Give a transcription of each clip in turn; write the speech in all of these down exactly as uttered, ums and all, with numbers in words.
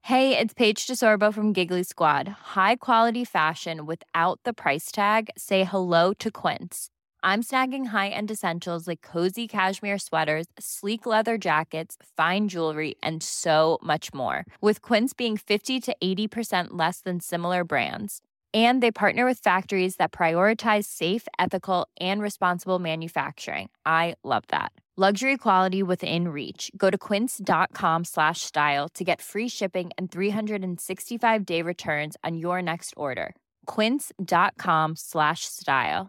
Hey, it's Paige DeSorbo from Giggly Squad. High quality fashion without the price tag. Say hello to Quince. I'm snagging high-end essentials like cozy cashmere sweaters, sleek leather jackets, fine jewelry, and so much more. With Quince being fifty to eighty percent less than similar brands. And they partner with factories that prioritize safe, ethical, and responsible manufacturing. I love that. Luxury quality within reach. Go to quince.com slash style to get free shipping and three sixty-five day returns on your next order. Quince.com slash style.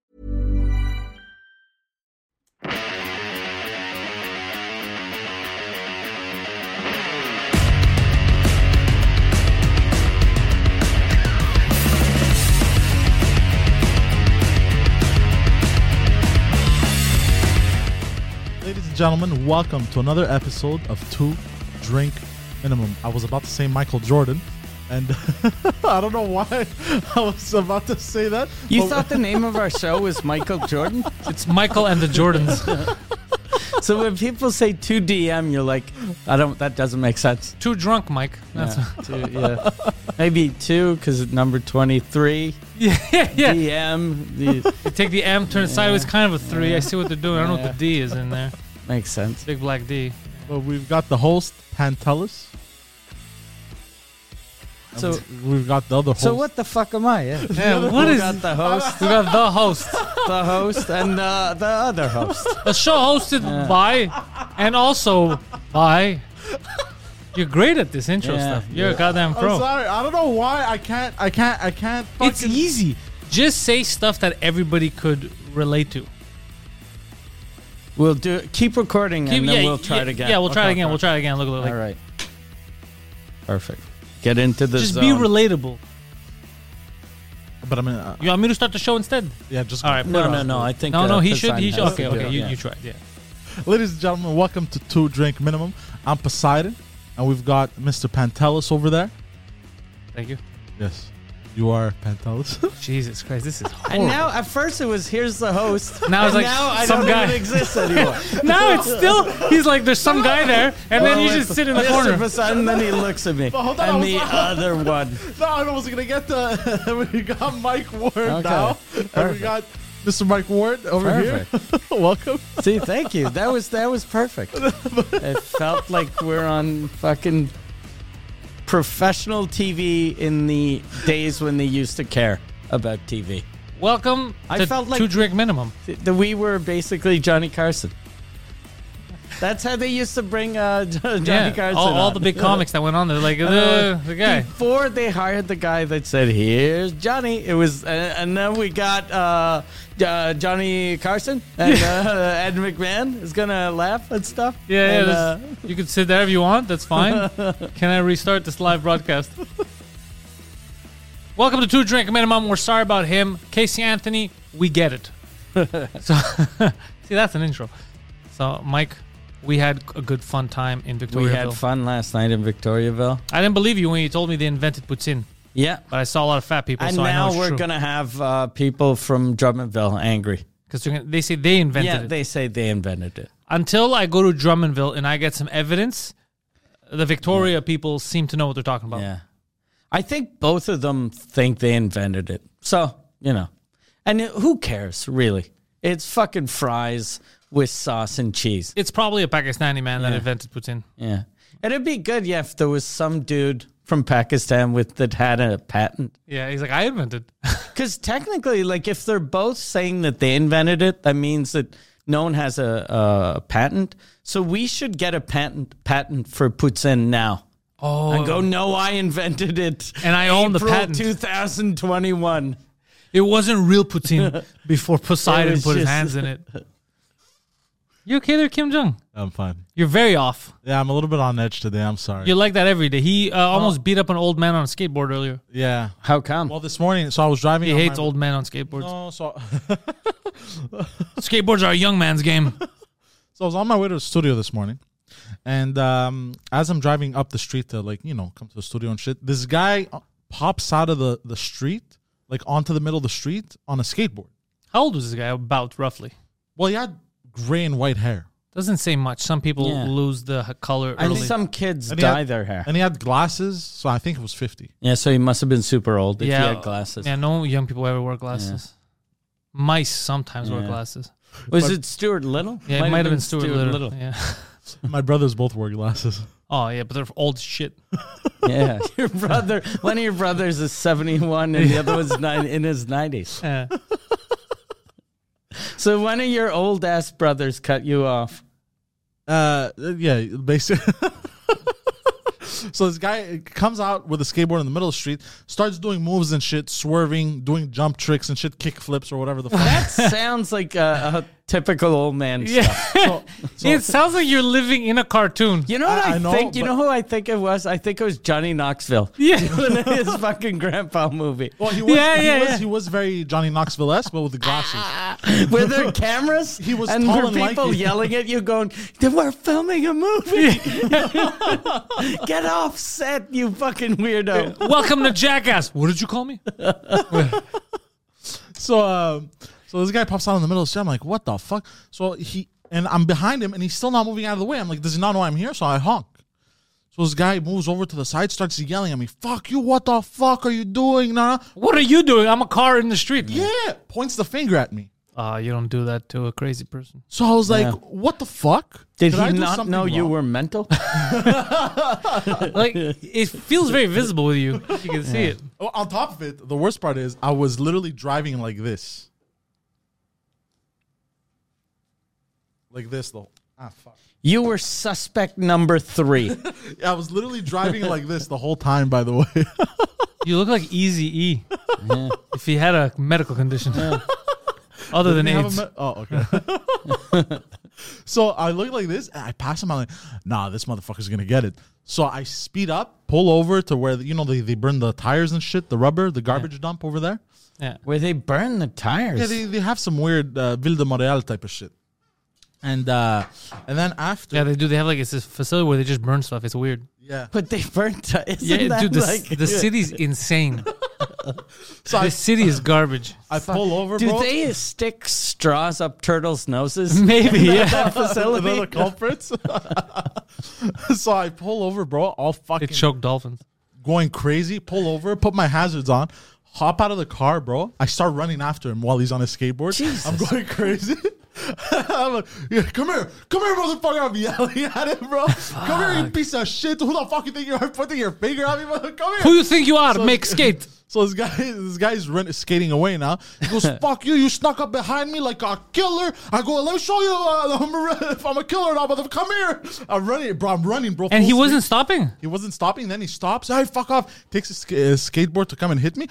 Ladies and gentlemen, welcome to another episode of Two Drink Minimum. I was about to say Michael Jordan, and I don't know why I was about to say that. You thought the name of our show was Michael Jordan? It's Michael and the Jordans. So when people say two D M, you're like, I don't. That doesn't make sense. Too drunk, Mike. That's Yeah, two, yeah. Maybe two because it's number twenty-three. yeah, yeah, yeah. D M. The, You take the M, turn it sideways, kind of a three. Yeah. I see what they're doing. I don't know Yeah. what the D is in there. makes sense. Big black D. Well, we've got the host, Pantelis. So, We've got the other host. so what the fuck am I? Yeah. Yeah, what we is? got the host, We got the host. the host, and uh, the other host. The show hosted Yeah. by, and also by. You're great at this intro Yeah. stuff. You're a goddamn I'm pro. sorry. I don't know why I can't. I can't. I can't. It's fucking- easy. Just say stuff that everybody could relate to. We'll do. Keep recording, Keep- and then yeah, we'll try yeah, it again. Yeah, we'll try it Okay, again. okay. We'll try it again. Look, look, like, All right. Perfect. Get into the just zone. be relatable. But I mean, uh, You want me to start the show instead? yeah, just All right. No, put it no, on. no. I think. No, uh, no, he Poseidon should. He has should. to Okay, do okay. it, You, yeah. you tried. Yeah. Ladies and gentlemen, welcome to Two Drink Minimum. I'm Poseidon, and we've got Mister Pantelis over there. Thank you. Yes, you are Pantelis. Jesus Christ, this is And horrible. now, at first, it was here's the host. Now it's and like now I some don't guy. even exist anymore. Now it's still. He's like, there's some guy there, and then you just sit in the Mister corner. Poseidon, and then he looks at me, hold on, I and was- the other one. No, I was gonna get the. We got Mike Ward Okay. now, and we Perfect. got Mister Mike Ward over here. Welcome. See, thank you. That was that was perfect. It felt like we're on fucking professional T V in the days when they used to care about T V. Welcome I to felt like- Two Drink Minimum. The, we were basically Johnny Carson. That's how they used to bring uh, Johnny Yeah, Carson. all, all on. the big comics that went on there, like uh, the guy. Before they hired the guy that said, "Here's Johnny," it was, uh, and then we got uh, uh, Johnny Carson and uh, Ed McMahon is gonna laugh and stuff. Yeah, and, yeah. uh, this- you can sit there if you want. That's fine. Can I restart this live broadcast? Welcome to Two Drink Minimum. We're sorry about him, Casey Anthony. We get it. So, see, that's an intro. So, Mike, we had a good fun time in we Victoriaville. had fun last night in Victoriaville. I didn't believe you when you told me they invented poutine, Yeah, but I saw a lot of fat people, and so I know now it's we're true. gonna have uh, people from Drummondville angry. Because they say they invented Yeah, it. they say they invented it. Until I go to Drummondville and I get some evidence, the Victoria people seem to know what they're talking about. Yeah. I think both of them think they invented it. So, you know. And it- who cares, really? It's fucking fries with sauce and cheese. It's probably a Pakistani man that Yeah. invented poutine. Yeah. It'd be good, yeah, if there was some dude from Pakistan with that had a patent. Yeah, he's like, I invented. Because technically, like, if they're both saying that they invented it, that means that no one has a, a patent. So we should get a patent patent for poutine now. Oh, And go, no, I invented it. And I own the April patent. two thousand twenty-one. it wasn't real poutine before Poseidon It was put his just- hands in it. You okay there, Kim Jong? I'm fine. You're very off. Yeah, I'm a little bit on edge today. I'm sorry. You're like that every day. He uh, almost beat up an old man on a skateboard earlier. yeah. How come? Well, this morning, so I was driving. He on hates my- old men on skateboards. No, so Skateboards are a young man's game. So I was on my way to the studio this morning, and um, as I'm driving up the street to, like, you know, come to the studio and shit, this guy uh, pops out of the, the street, like onto the middle of the street on a skateboard. How old was this guy? About roughly. Well, he had gray and white hair. Doesn't say much. Some people Yeah. lose the h- color And early. some kids And he dye had- their hair. And he had glasses, so I think it was fifty. Yeah, so he must have been super old if Yeah. he had glasses. Yeah, no young people ever wear glasses. Mice sometimes wear Yeah. glasses. Was But- it Stuart Little? Yeah, it might have been Stuart, Little. Yeah. My brothers both wore glasses. Oh yeah, but they're old as shit. Yeah, your brother. One of your brothers is seventy-one, and the other one's nine in his nineties. Yeah. So one of your old ass brothers cut you off. Uh, yeah, basically. So this guy comes out with a skateboard in the middle of the street, starts doing moves and shit, swerving, doing jump tricks and shit, kick flips or whatever the fuck. That sounds like a, a typical old man stuff. Yeah. So- so- It sounds like you're living in a cartoon. You know what I- I, I know, think? You but- know who I think it was? I think it was Johnny Knoxville. Yeah. Doing his fucking grandpa movie. Well, he was, Yeah, he, yeah, was yeah. he was very Johnny Knoxville-esque, but with the glasses. Were there cameras? He was and tall were and people lanky. yelling at you going, we're filming a movie. Get off set, you fucking weirdo. Welcome to Jackass. What did you call me? So, um, so this guy pops out in the middle of the street. I'm like, what the fuck? So he and I'm behind him, and he's still not moving out of the way. I'm like, does he not know I'm here? So I honk. So this guy moves over to the side, starts yelling at me. Fuck you! What the fuck are you doing? Nah. What are you doing? I'm a car in the street. Yeah, points the finger at me. Uh, you don't do that to a crazy person. So I was like, Yeah. what the fuck? Did, I he do not something know you wrong? were mental? Like, it feels very visible with you. You can see it. Oh, on top of it, the worst part is I was literally driving like this. Like this, though. Ah, fuck. You were suspect number three. I was literally driving like this the whole time, by the way. You look like Easy E if he had a medical condition other than Didn't have AIDS. a me- oh, okay. So I look like this, and I pass him. I'm like, nah, this motherfucker's gonna get it. So I speed up, pull over to where, you know, they, they burn the tires and shit, the rubber, the garbage dump over there. Yeah. Where they burn the tires. Yeah, they, they have some weird uh, Ville de Montréal type of shit. And uh, and then after, Yeah, they do. They have like it's this facility where they just burn stuff. It's weird. yeah. But they burnt tires. Yeah, dude, the, the city's insane. So I, The city is garbage. I pull over, Do bro. they stick straws up turtles' noses? Maybe, yeah. That facility? They're the culprits. So I pull over, bro, all fucking It choked dolphins. going crazy, pull over, put my hazards on, hop out of the car, bro. I start running after him while he's on his skateboard. Jesus. I'm going crazy. I'm like, yeah, come here, come here, motherfucker. I'm yelling at him, bro. Come here, you piece of shit. Who the fuck you think you're pointing your finger at me, mother? Come here. Who you think you are? So- Make skate. So this guy, this guy's run, skating away now. He goes, "Fuck you! You snuck up behind me like a killer." I go, "Let me show you uh, I'm a, if I'm a killer or not." But come here, I'm running, bro. I'm running, bro. And full he wasn't speed. stopping. He wasn't stopping. Then he stops. Hey, fuck off! Takes his, sk- his skateboard to come and hit me.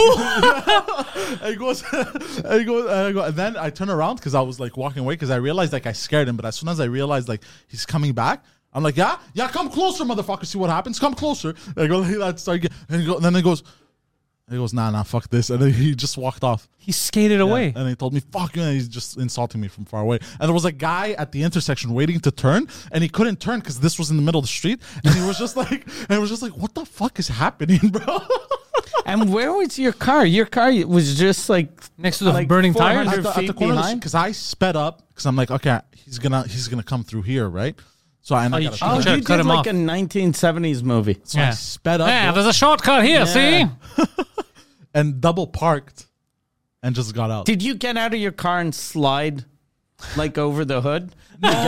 And he goes, and he goes, and, I go, and then I turn around because I was like walking away because I realized like I scared him. But as soon as I realized like he's coming back, I'm like, "Yeah, yeah, come closer, motherfucker. See what happens. Come closer." And I go like that. Start get, and, he go, and then he goes. He goes, nah, nah, fuck this. And then he just walked off. He skated away. And he told me, fuck you. And he's just insulting me from far away. And there was a guy at the intersection waiting to turn. And he couldn't turn because this was in the middle of the street. And he was just like, and it was just like, what the fuck is happening, bro? And where was your car? Your car was just like Next to the like burning four tires. hundred at the, at the feet corner behind? because I sped up because I'm like, okay, he's gonna he's gonna come through here, right? So I, and Oh, I you gotta should- Oh, turn. you cut did him like off. a nineteen seventies movie. So I Yeah. sped up, Yeah, bro, there's a shortcut here. See? and double parked and just got out. Did you get out of your car and slide like over the hood?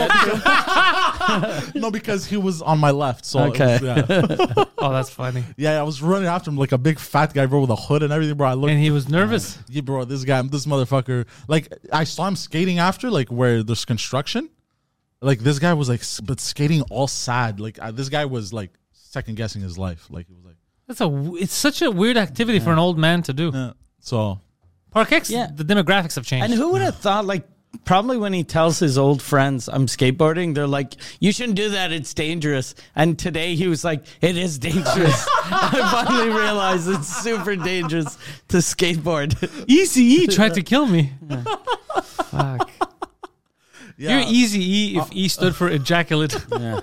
No, because he was on my left. So it Okay. was- yeah. Oh, that's funny. Yeah, I was running after him like a big fat guy, bro, with a hood and everything, bro. I looked, And he was nervous. yeah, bro, this guy, this motherfucker. Like, I saw him skating after, like, where there's construction. Like, this guy was like, s- but skating all sad. Like, uh, this guy was like second guessing his life. Like, he was like, That's a. w- It's such a weird activity for an old man to do. yeah. So, Park X. Yeah. The demographics have changed. And who would have thought, like, probably when he tells his old friends, I'm skateboarding, they're like, you shouldn't do that. It's dangerous. And today he was like, it is dangerous. I finally realized it's super dangerous to skateboard. Easy E tried to kill me. Fuck. yeah, You're Easy E if E stood for ejaculate. Yeah.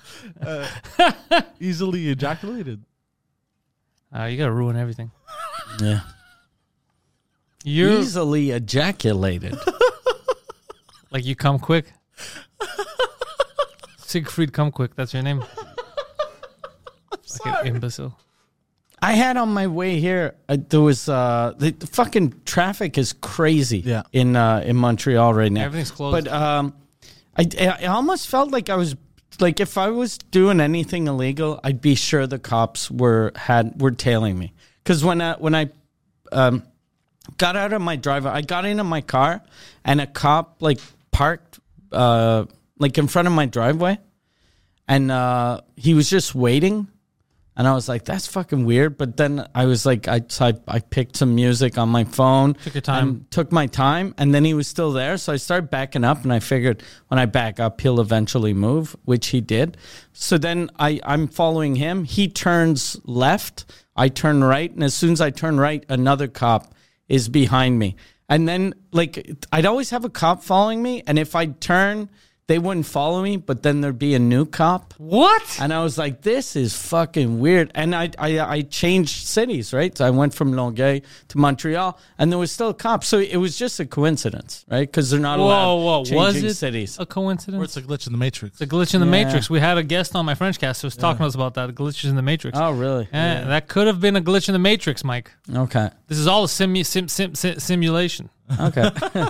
easily ejaculated. Uh, you gotta ruin everything. Yeah. You're Easily ejaculated. like you come quick. Siegfried, come quick. That's your name. Like an imbecile. I had on my way here. Uh, there was uh, the, the fucking traffic is crazy. Yeah. in uh, in Montreal right now. Everything's closed. But um, I I almost felt like I was like if I was doing anything illegal, I'd be sure the cops were had were tailing me. Because when I, when I um, got out of my driver, I got into my car, and a cop like parked uh, like in front of my driveway, and uh, he was just waiting. And I was like, that's fucking weird. But then I was like, I, so I, I picked some music on my phone. Took your time. and Took my time. And then he was still there. So I started backing up. And I figured when I back up, he'll eventually move, which he did. So then I, I'm following him. He turns left. I turn right. And as soon as I turn right, another cop is behind me. And then, like, I'd always have a cop following me. And if I'd turn, they wouldn't follow me, but then there'd be a new cop. What? And I was like, this is fucking weird. And I I, I changed cities, right? So I went from Longueuil to Montreal, and there was still cops. So it was just a coincidence, right? Because they're not Whoa, allowed whoa. changing Was it cities. a coincidence? Or it's a glitch in the Matrix. It's a glitch in the Yeah. Matrix. We had a guest on my French cast who was talking to us about that. Glitches in the Matrix. Oh, really? Yeah, that could have been a glitch in the Matrix, Mike. Okay. This is all a simu- sim, sim, sim, simulation. Okay.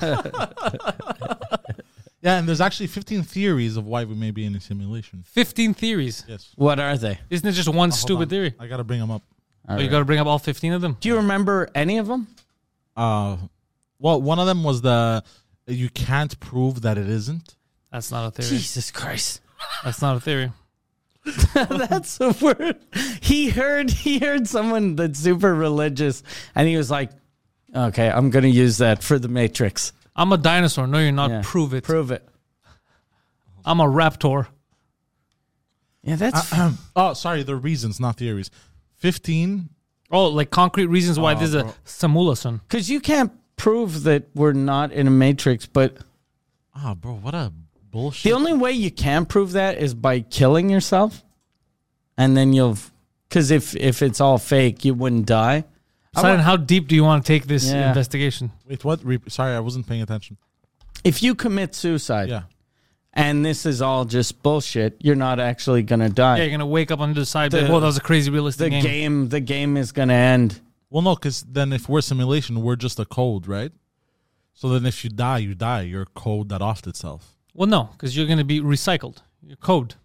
Yeah, and there's actually fifteen theories of why we may be in a simulation. fifteen theories. Yes. What are they? Isn't it just one Hold stupid on. theory? I gotta bring them up. All Oh, you right. got to bring up all fifteen of them? Do you remember any of them? Uh, well, one of them was the you can't prove that it isn't. That's not a theory. Jesus Christ. That's not a theory. That's a word. He heard he heard someone that's super religious, and he was like, okay, I'm going to use that for the Matrix. I'm a dinosaur. No, you're not. Yeah. Prove it. Prove it. I'm a raptor. Yeah, that's... Oh, sorry, they're reasons, not theories. Fifteen. Oh, like concrete reasons why Oh, this is a bro. simulation. Because you can't prove that we're not in a Matrix, but Ah, bro, what a bullshit. the only way you can prove that is by killing yourself, and then you'll... Because if, if it's all fake, you wouldn't die. I Simon, wa- how deep do you want to take this Yeah. investigation? Wait, what? Re- sorry, I wasn't paying attention. If you commit suicide, Yeah. and this is all just bullshit, you're not actually going to die. Yeah, you're gonna wake up on the side. The- Like, well, that was a crazy realistic the game. game. the game is going to end. Well, no, because then if we're simulation, we're just a code, right? So then if you die, you die. You're a code that offed itself. Well, no, because you're gonna be recycled. Your code.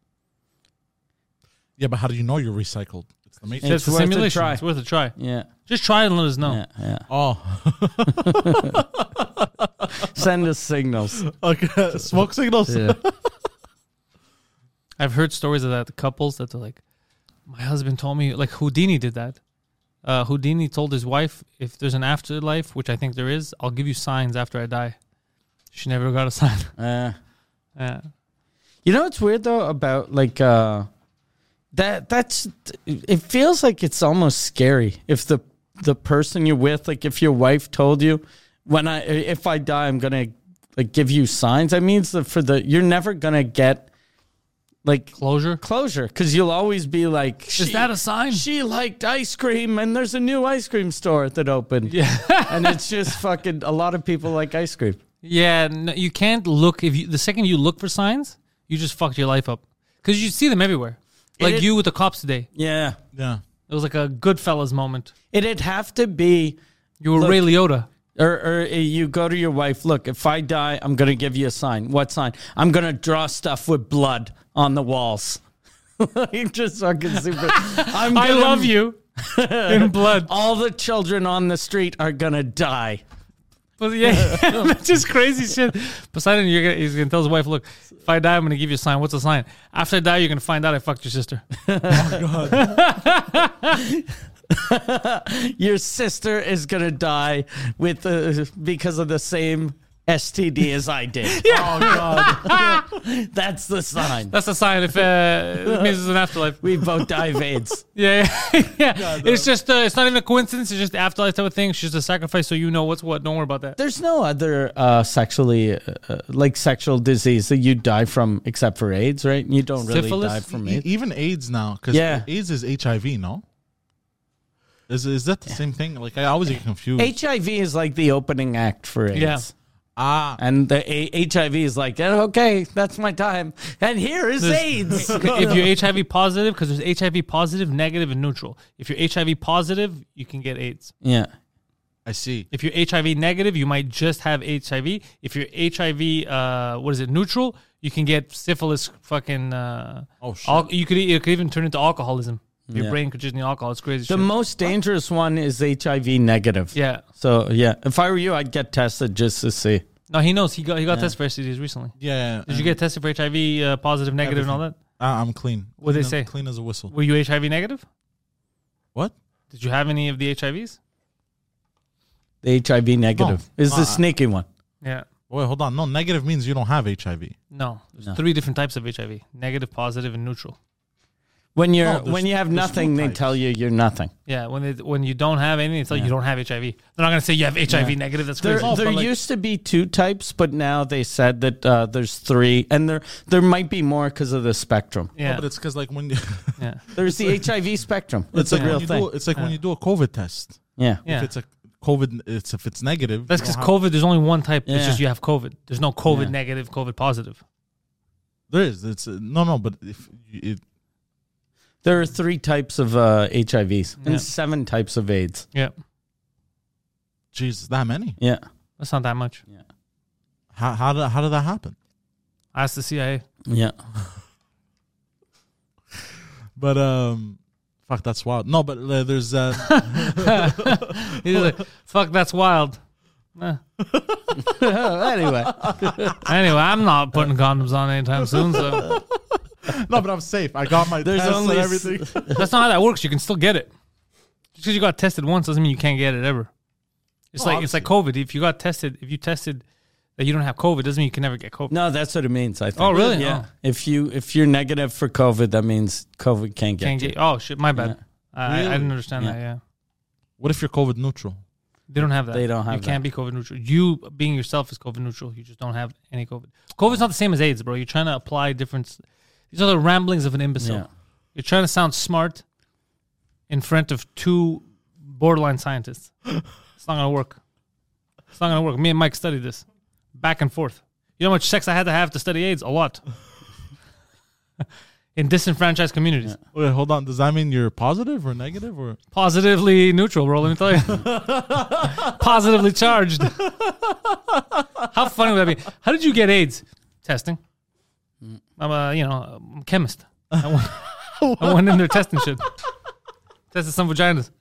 Yeah, but how do you know you're recycled? It's the Matrix. It's It's a worth a simulation. try. It's worth a try. Yeah, Just try it and let us know. yeah, yeah. Oh, Send us signals. okay. Smoke signals. Yeah. I've heard stories of that. The couples that are like, my husband told me, like Houdini did that. Uh, Houdini told his wife, if there's an afterlife, which I think there is, I'll give you signs after I die. She never got a sign. Uh, Yeah. you know what's weird though about like uh, that? That's it feels like it's almost scary if the the person you're with, like if your wife told you, when I if I die, I'm gonna like give you signs. That means that for the you're never gonna get like Closure. closure because you'll always be like, Is she, that a sign? she liked ice cream and there's a new ice cream store that opened. Yeah. And it's just fucking a lot of people like ice cream. Yeah. No, you can't look if you the second you look for signs, you just fucked your life up because you see them everywhere. Like It- you with the cops today. Yeah. Yeah. It was like a Goodfellas moment. It'd have to be, You were Look. Ray Liotta. or, or you go to your wife, look, if I die, I'm going to give you a sign. What sign? I'm going to draw stuff with blood on the walls. You're just fucking super. I'm I gonna- love you in blood. All the children on the street are going to die. But yeah, that's just crazy shit. Poseidon, you're gonna, he's gonna tell his wife, "Look, if I die, I'm gonna give you a sign. What's the sign? After I die, you're gonna find out I fucked your sister." Your sister is going to die with uh, because of the same S T D as I did. Oh God. That's the sign. That's a sign. If uh, it means it's an afterlife. We both die of AIDS. Yeah, yeah. yeah. It's just, uh, it's not even a coincidence. It's just the afterlife type of thing. It's just a sacrifice, so you know what's what. Don't worry about that. There's no other uh, sexually, uh, uh, like sexual disease that you die from except for AIDS, right? You don't really Syphilis? die from E- AIDS. even AIDS now, because Yeah. AIDS is H I V. No. Is is that the same thing? Like I always get confused. H I V is like the opening act for AIDS. Yeah. Ah. And the A- H I V is like, "Eh, okay, that's my time. And here is AIDS. if you're H I V positive, because there's H I V positive, negative, and neutral. If you're H I V positive, you can get AIDS. Yeah. I see. If you're H I V negative, you might just have H I V. If you're H I V, uh, what is it, neutral, you can get syphilis. Fucking. Uh, Oh, shit. al- you could it could even turn into alcoholism. Your Yeah. brain could just need alcohol. It's crazy. The shit. most dangerous one is H I V negative. yeah. So, yeah, if I were you, I'd get tested just to see. No, he knows. He got he got tested for S T Ds recently. Yeah. Did you get tested for H I V uh, positive, negative, and all that? Uh, I'm clean. What'd they Clean say? as- Clean as a whistle. Were you H I V negative? What? Did you have any of the H I Vs? The H I V negative No. is No, the I- sneaky one. Yeah. Wait, hold on. No, negative means you don't have H I V. No. There's No. three different types of H I V: negative, positive, and neutral. When you're No, there's- when you have there's nothing, two they types. tell you you're nothing. Yeah, when they, when you don't have anything, it's like Yeah. you don't have H I V. They're not gonna say you have H I V Yeah. negative. That's There, crazy. No, there but like- used to be two types, but now they said that uh, there's three, and there there might be more because of the spectrum. yeah, No, but it's because like when you, yeah, There's the H I V spectrum. it's It's like a when real you thing. do it's like when you do a COVID test. Yeah. yeah. If it's a COVID, it's if it's negative. That's you because don't have- COVID. There's only one type. It's Yeah. just you have COVID. There's no COVID Yeah. negative, COVID positive. There is. It's uh, no, no. But if you, it, There are three types of uh, H I Vs Yeah. and seven types of AIDS. Yeah, Jesus, that many. Yeah. that's not that much. How how did how did that happen? Ask the C I A. Yeah. But um, fuck, that's wild. No, but uh, there's uh, He's like, "Fuck, that's wild." Eh. Anyway. Anyway, I'm not putting condoms on anytime soon, so no, but I'm safe. I got my There's tests only and s- everything. that's not how that works. You can still get it. Just because you got tested once doesn't mean you can't get it ever. It's No, like it's like COVID. If you got tested, if you tested that you don't have COVID, doesn't mean you can never get COVID. No, that's what it means, I think. Oh, really? Yeah. Oh. If you if you're negative for COVID, that means COVID can't get Can't you. get. Oh shit, my bad. Yeah. I, I Really? didn't understand Yeah. that. Yeah, What if you're COVID neutral? they don't have that. They don't have You can't be COVID neutral. You being yourself is COVID neutral. You just don't have any COVID. COVID's not the same as AIDS, bro. You're trying to apply different. These are the ramblings of an imbecile. Yeah. You're trying to sound smart in front of two borderline scientists. It's not gonna work. It's not gonna work. Me and Mike studied this back and forth. You know how much sex I had to have to study AIDS? A lot. In disenfranchised communities. Wait, hold on. Does that mean you're positive or negative or? Positively neutral, bro. Let me tell you. Positively charged. How funny would that be? How did you get AIDS? Testing. I'm a, you know, I'm a chemist. I went, I went in there testing shit. Tested some vaginas.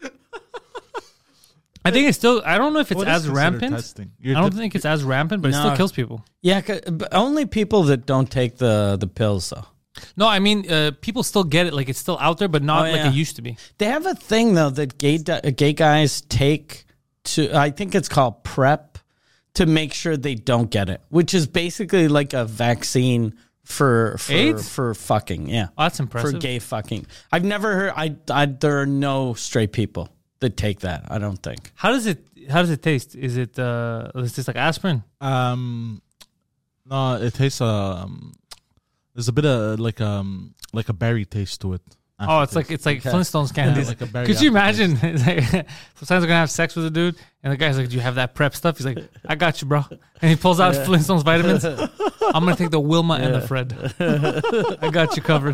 I think it's still, I don't know if it's What is as considered rampant. testing? I You're don't te- think it's as rampant, but it No. still kills people. Yeah, 'cause- but only people that don't take the, the pills, though. No, I mean, uh, people still get it. Like, it's still out there, but not Oh, like yeah. it used to be. They have a thing, though, that gay, di- gay guys take to, I think it's called PrEP, to make sure they don't get it, which is basically like a vaccine for for, AIDS? for fucking, yeah. Oh, that's For impressive. gay fucking. I've never heard, I, I, there are no straight people that take that, I don't think. How does it, how does it taste? Is it, uh, is this like aspirin? Um, no, it tastes um. There's a bit of like um like a berry taste to it. Oh, it's like it's like Okay. Flintstones candies. like a berry Could you aftertaste. imagine? It's like, sometimes I'm gonna have sex with a dude, and the guy's like, "Do you have that prep stuff?" He's like, "I got you, bro." And he pulls out Flintstones vitamins. I'm gonna take the Wilma and the Fred. I got you covered.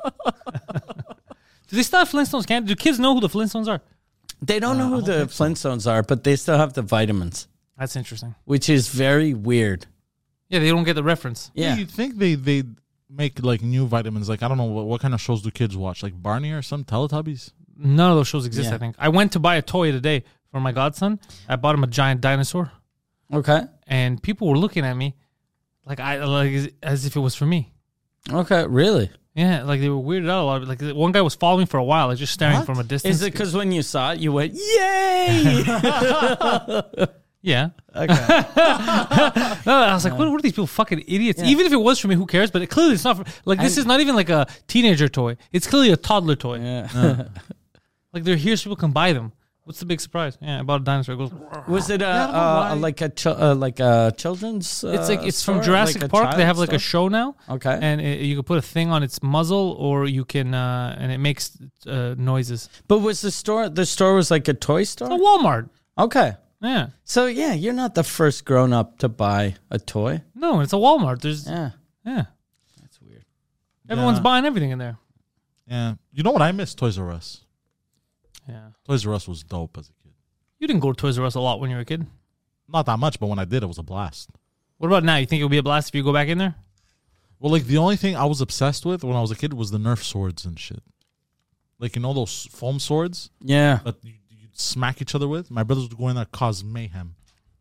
Do they still have Flintstones candy? Do kids know who the Flintstones are? They don't know who the Flintstones are, but they still have the vitamins, That's interesting. which is very weird. Yeah, they don't get the reference. Yeah. You'd think they they make like new vitamins. Like I don't know what, what kind of shows do kids watch? Like Barney or some Teletubbies. None of those shows exist. Yeah. I think I went to buy a toy today for my godson. I bought him a giant dinosaur, Okay. and people were looking at me like I like as- as if it was for me. Okay, really? Yeah, like they were weirded out a lot. Like one guy was following me for a while, like just staring What? from a distance. Is it because when you saw it, you went, yay? Yeah. Okay. No, I was like, what, what are these people fucking idiots? Even if it was for me, who cares? But it, clearly it's not for, like, this is not even like a teenager toy. It's clearly a toddler toy. Yeah. Like they're here so people can buy them. What's the big surprise? Yeah, I bought a dinosaur. It goes, Was it a, I don't know uh, why. like a ch- uh, like a children's? Uh, it's like, it's from store? Jurassic Like a Park. They have child's like a store? show now. Okay. And it, you can put a thing on its muzzle or you can, uh, and it makes uh, noises. But was the store? The store was like a toy It's a store. Walmart. Okay. Yeah. So yeah, you're not the first grown up to buy a toy. No, it's a Walmart. There's yeah. Yeah, That's weird. Everyone's Yeah. buying everything in there. Yeah. You know what? I miss Toys R Us. Yeah. Toys R Us was dope as a kid. You didn't go to Toys R Us a lot when you were a kid. Not that much, but when I did, it was a blast. What about now? You think it would be a blast if you go back in there? Well, like the only thing I was obsessed with when I was a kid was the Nerf swords and shit. Like, you know those foam swords yeah. that you, you'd smack each other with? My brothers would go in there, cause mayhem.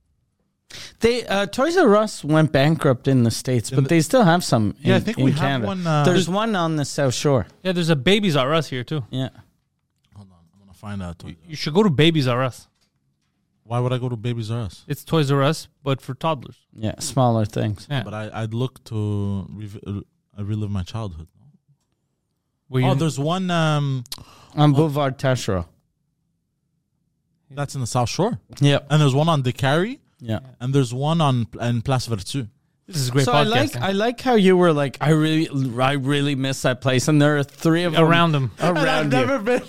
They uh, Toys R Us went bankrupt in the States, In but the- they still have some. In, Yeah, I think in we have Canada. one, uh, There's one on the South Shore. Yeah, there's a Babies R Us here too. Yeah. Hold on, I'm gonna find out. Toys R You Us. should go to Babies R Us. Why would I go to Babies R Us? It's Toys R Us, but for toddlers. Yeah, smaller things. Yeah. But I, I'd look to rev- uh, relive my childhood. Where Oh, you, there's one um, On Boulevard Taschereau. that's in the South Shore, Yep. and there's one on Decari, Yeah. and there's one on in Place Vertu. this is great So I like podcasting. I like how you were like I really I really miss that place, and there are three of them Around them. around you. been.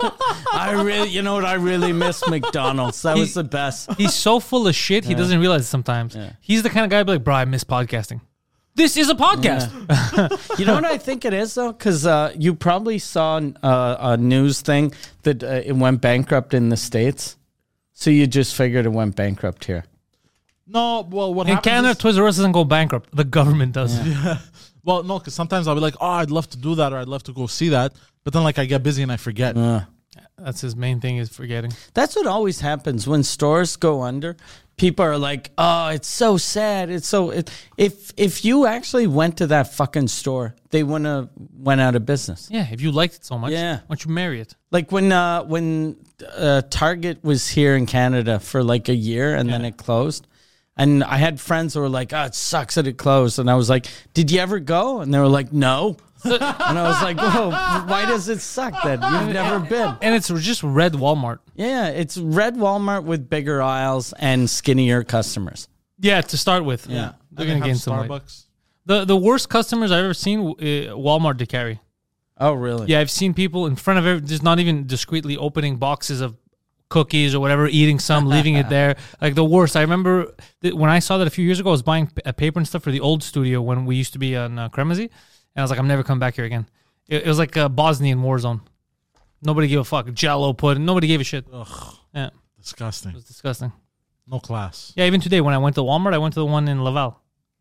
I really, you know what? I really miss McDonald's. That was He- the best. He's so full of shit, he Yeah. doesn't realize it sometimes. Yeah. He's the kind of guy to be like, bro, I miss podcasting. This is a podcast. You know what I think it is though, because uh, you probably saw uh, a news thing that uh, it went bankrupt in the States, so you just figured it went bankrupt here. No, well, what In happens Canada, is- Toys R Us doesn't go bankrupt. The government does. Yeah. Well, no, because sometimes I'll be like, oh, I'd love to do that, or I'd love to go see that, but then like I get busy and I forget. Uh, That's his main thing is forgetting. that's what always happens when stores go under. People are like, "Oh, it's so sad. It's so." It, if if you actually went to that fucking store, they wouldn't have went out of business. Yeah, if you liked it so much, Yeah. why don't you marry it? Like when uh, when uh, Target was here in Canada for like a year and then Yeah. it closed. And I had friends who were like, "Oh, it sucks that it closed." And I was like, "Did you ever go?" And they were like, "No." And I was like, "Whoa, why does it suck then? You've never been." And it's just red Walmart. Yeah, it's red Walmart with bigger aisles and skinnier customers. Yeah, to start with. Yeah. They're And going to they gain have some weight. Starbucks. The the worst customers I've ever seen, uh, Walmart to carry. Oh, really? Yeah, I've seen people in front of every, just not even discreetly opening boxes of cookies or whatever, eating some, leaving it there. Like the worst. I remember that when I saw that a few years ago, I was buying p- uh, paper and stuff for the old studio when we used to be on uh, Kremezi. And I was like, I'm never coming back here again. It, it was like a Bosnian war zone. Nobody gave a fuck. Jello pudding. Nobody gave a shit. Ugh, Yeah, it disgusting. was disgusting. No class. Yeah, even today when I went to Walmart, I went to the one in Laval.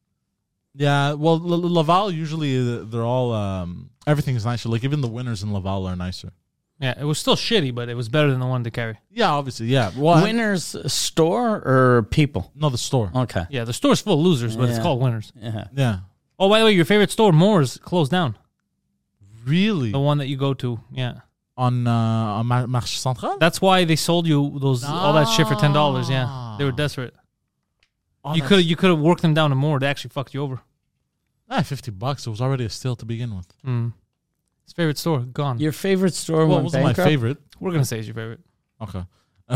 Yeah, well, L- L- Laval usually uh, they're all um, everything's nicer. Like even the winners in Laval are nicer. Yeah, it was still shitty, but it was better than the one to carry. Yeah, obviously, yeah. Well, I- Winners store or people? no, the store. Okay. Yeah, the store's full of losers, but it's Yeah. called Winners. Yeah. Yeah, Oh, by the way, your favorite store, Moore's, closed down. really. The one that you go to. Yeah. On uh, on Mar- Marché Central. That's why they sold you those all that shit for ten dollars. Yeah, they were desperate. Oh, you that's- could you could have worked them down to more. They actually fucked you over. Ah, fifty bucks. It was already a steal to begin with. Mm. His favorite store gone. Your favorite store Well, it went wasn't bankrupt? my favorite. We're gonna say it's your favorite. Okay.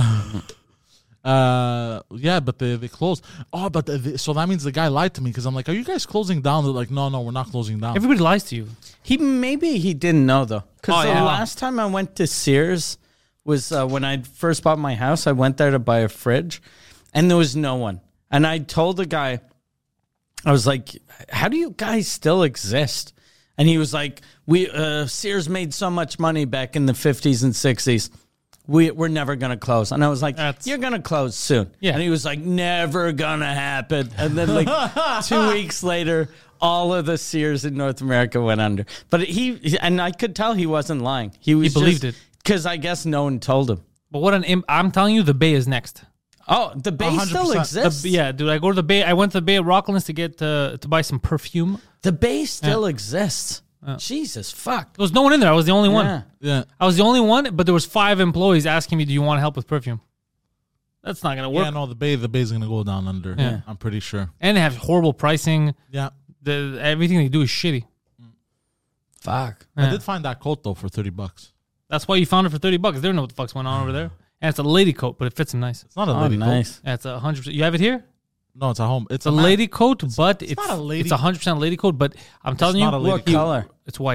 uh, yeah, but they they closed. Oh, but the, the, so that means the guy lied to me because I'm like, are you guys closing down? They're like, no, no, we're not closing down. Everybody lies to you. He maybe he didn't know though, because Oh, the yeah. last time I went to Sears was uh, when I first bought my house. I went there to buy a fridge, and there was no one. And I told the guy, I was like, "How do you guys still exist?" And he was like, "We uh, Sears made so much money back in the fifties and sixties. We we're never gonna close." And I was like, That's- "You're gonna close soon." Yeah. And he was like, "Never gonna happen." And then like two weeks later, all of the Sears in North America went under. But he and I could tell he wasn't lying. He was believed it. because I guess no one told him. But what an imp- I'm telling you, the Bay is next. Oh, the Bay one hundred still percent. exists. The, yeah, dude. I go to the Bay. I went to the Bay at Rocklands to get uh, to buy some perfume. The Bay still exists. Jesus fuck. There was no one in there. I was the only one. Yeah. yeah, I was the only one, but there was five employees asking me, "Do you want help with perfume?" That's not gonna work. yeah. No, the bay, the bay's gonna go down under. Yeah. I'm pretty sure. And they have horrible pricing. Yeah, The everything they do is shitty. Fuck. I Yeah. did find that coat though for thirty bucks. That's why you found it for thirty bucks. They don't know what the fuck's going on over there. And it's a lady coat, but it fits him nice. It's not a Oh, lady coat. nice. Yeah, it's a hundred percent. You have it here. No, it's at home. It's It's a man. lady coat, but it's not a lady- It's a hundred percent lady coat, but I'm telling you, not a lady What coat. color? it's white.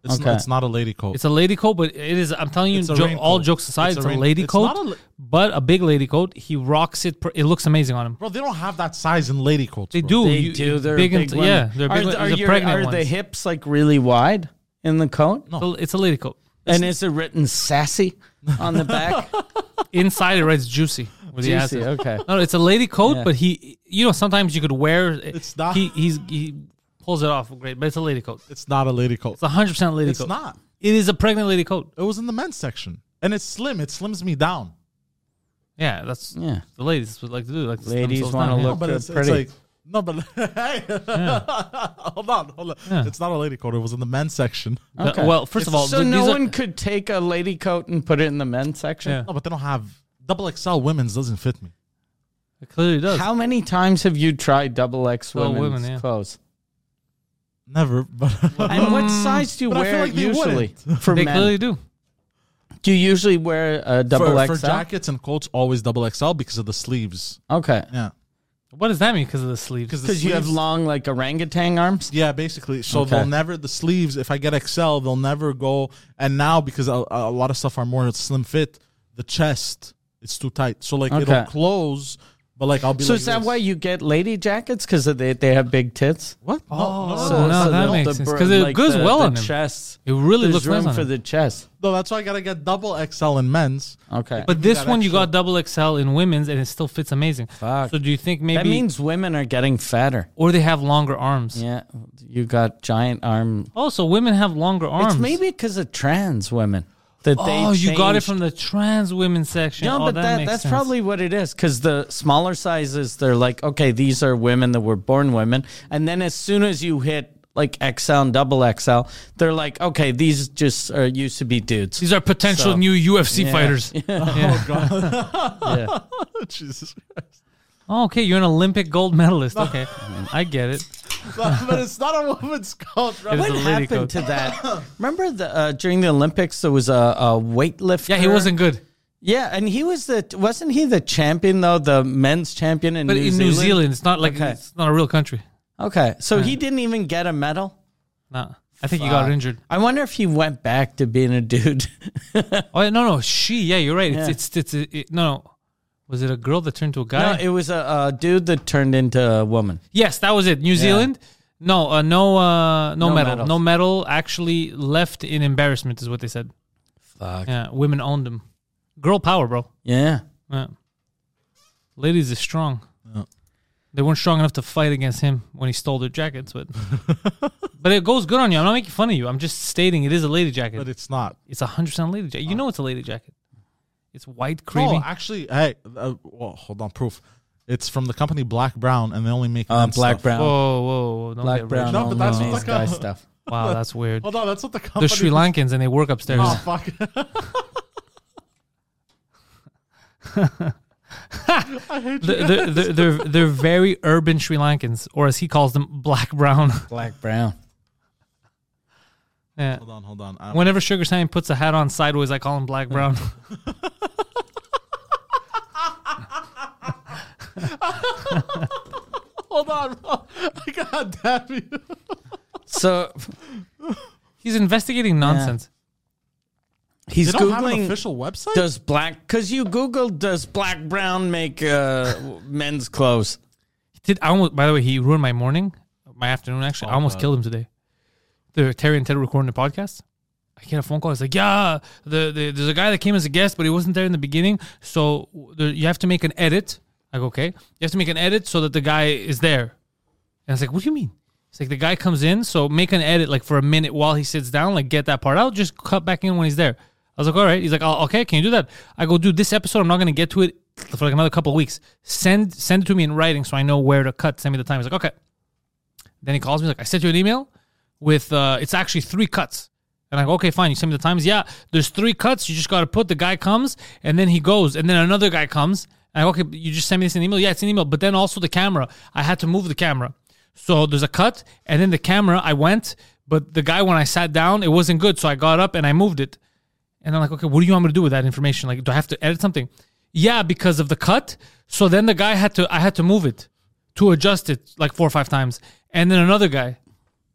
It's, Okay. n- it's not a lady coat. It's a lady coat, but it is. I'm telling you, It's a jo- raincoat. all jokes aside, It's it's, a a, rain- lady it's coat, not a la- but a big lady coat. He rocks it. Per- it looks amazing on him. Bro, they don't have that size in lady coats. They bro. do. They You- do. They're big, big and, women. yeah. They're Are, big. the- Are, are, the your- pregnant are ones. the hips like really wide in the coat? No. So it's a lady coat. And is it written sassy on the back? Inside it writes juicy. With the Juicy, acid. okay. No, it's a lady coat, Yeah. but he, you know, sometimes you could wear. It's not- He he's he pulls it off great, but it's a lady coat. It's not a lady coat. It's a hundred percent lady It's coat. not. It is a pregnant lady coat. It was in the men's section, and it's slim. It slims me down. Yeah, that's Yeah. the ladies. That's what like to do. Like to slim Ladies themselves wanna down, yeah. look- but uh, it's, it's pretty. like no, but hey, hold on, hold on. Yeah. It's not a lady coat. It was in the men's section. The- Okay. well, first of all, So th- no these are- one could take a lady coat and put it in the men's section? Yeah. No, but they don't have double X L. Women's doesn't fit me. It clearly does. How many times have you tried double X Oh, women's women, yeah. clothes? Never, but And what size do you But I feel wear like they usually wouldn't. for they men? clearly do. Do you usually wear a double for, X L? for jackets and coats, always double X L because of the sleeves. Okay. Yeah, What does that mean? Because of the sleeves. because Because you have long, like orangutan arms? Yeah, basically. So Okay. they'll never the sleeves. If I get X L, they'll never go. And now because a, a lot of stuff are more slim fit, the chest it's too tight. So like Okay. it'll close, but like I'll be. So like is that this. why you get lady jackets? Because they, they have big tits? What? No, no, no, So- no, no, no, that no. makes the sense, br- 'cause it like goes the, well the on them. chest. It really There's looks room nice on for him. the chest. No, that's why I gotta get double X L in men's. Okay. But this that one you extra- got double X L in women's, and it still fits amazing. Fuck. So do you think maybe, that means women are getting fatter. or they have longer arms? Yeah. You got giant arm. Also, women have longer arms. It's maybe because of trans women. That they Oh, you got it changed- from the trans women section. No, oh, but that, that, makes that's sense. probably what it is. Because the smaller sizes, they're like, okay, these are women that were born women. And then as soon as you hit like X L and double X L, they're like, okay, these just are, used to be dudes. These are potential So- new U F C Yeah. fighters. Oh god, Yeah. Jesus Christ! Oh, okay, you're an Olympic gold medalist. Okay, I get it. But, but it's not a woman's coat, bro. It is What a lady happened coat. to that? Remember the uh, during the Olympics there was a, a weightlifter. Yeah, he wasn't good. Yeah, and he was the wasn't he the champion though, the men's champion in But New in Zealand? New Zealand, it's not like Okay. it's not a real country. Okay, so he didn't even get a medal. No, I think he got Fuck. injured. I wonder if he went back to being a dude. Oh yeah, no, no, she. Yeah, you're right. Yeah. It's it's it's it, no, no. Was it a girl that turned to a guy? No, it was a, a dude that turned into a woman. Yes, that was it. New Zealand. No, uh, no, uh, no, No medal. medals. No medal. Actually, left in embarrassment is what they said. Fuck. Yeah, women owned him. Girl power, bro. Yeah. Yeah. Ladies is strong. Yeah. They weren't strong enough to fight against him when he stole their jackets, but but it goes good on you. I'm not making fun of you. I'm just stating it is a lady jacket. But it's not. It's a hundred percent lady jacket. You know it's a lady jacket. It's white, creamy. No, actually, hey, uh, well, hold on, proof. It's from the company Black Brown, and they only make Uh, men's Black stuff. Brown. Whoa, whoa, whoa! Don't Black get Brown. rich. No, but that's only what the guy co- stuff. Wow, that's weird. Hold on, that's what the They're company. Sri Lankans and they work upstairs. Oh fuck! I hate you. They're, they're, they're, they're, they're very urban Sri Lankans, or as he calls them, black brown. Black Brown. Yeah. Hold on, hold on. I'm- Whenever Sugar Sammy puts a hat on sideways, I call him black brown. hold on, bro. God damn you! So He's investigating nonsense. he's They don't have an googling. official website. Does black? Because you googled does Black Brown make uh, men's clothes? Did I almost? By the way, he ruined my morning, my afternoon. Actually, I Oh, almost God. killed him today. The Terry and Ted recording the podcast. I get a phone call. It's like, yeah, the, the there's a guy that came as a guest, but he wasn't there in the beginning. So there, you have to make an edit. I go, okay. You have to make an edit so that the guy is there. And it's like, what do you mean? It's like the guy comes in, so make an edit like for a minute while he sits down, like get that part out, just cut back in when he's there. I was like, all right. He's like, oh, okay, can you do that? I go, dude, this episode, I'm not going to get to it for like another couple of weeks. Send send it to me in writing so I know where to cut. Send me the time. He's like, okay. Then he calls me like, I sent you an email with, uh, it's actually three cuts. And I go, okay, fine. You send me the times. Yeah, there's three cuts. You just got to put, the guy comes, and then he goes, and then another guy comes. And I go, okay, you just send me this in email? Yeah, it's an email. But then also the camera. I had to move the camera. So there's a cut, and then the camera, I went, but the guy, when I sat down, it wasn't good. So I got up and I moved it. And I'm like, okay, what do you want me to do with that information? Like, do I have to edit something? Yeah, because of the cut. So then the guy had to, I had to move it to adjust it like four or five times. And then another guy.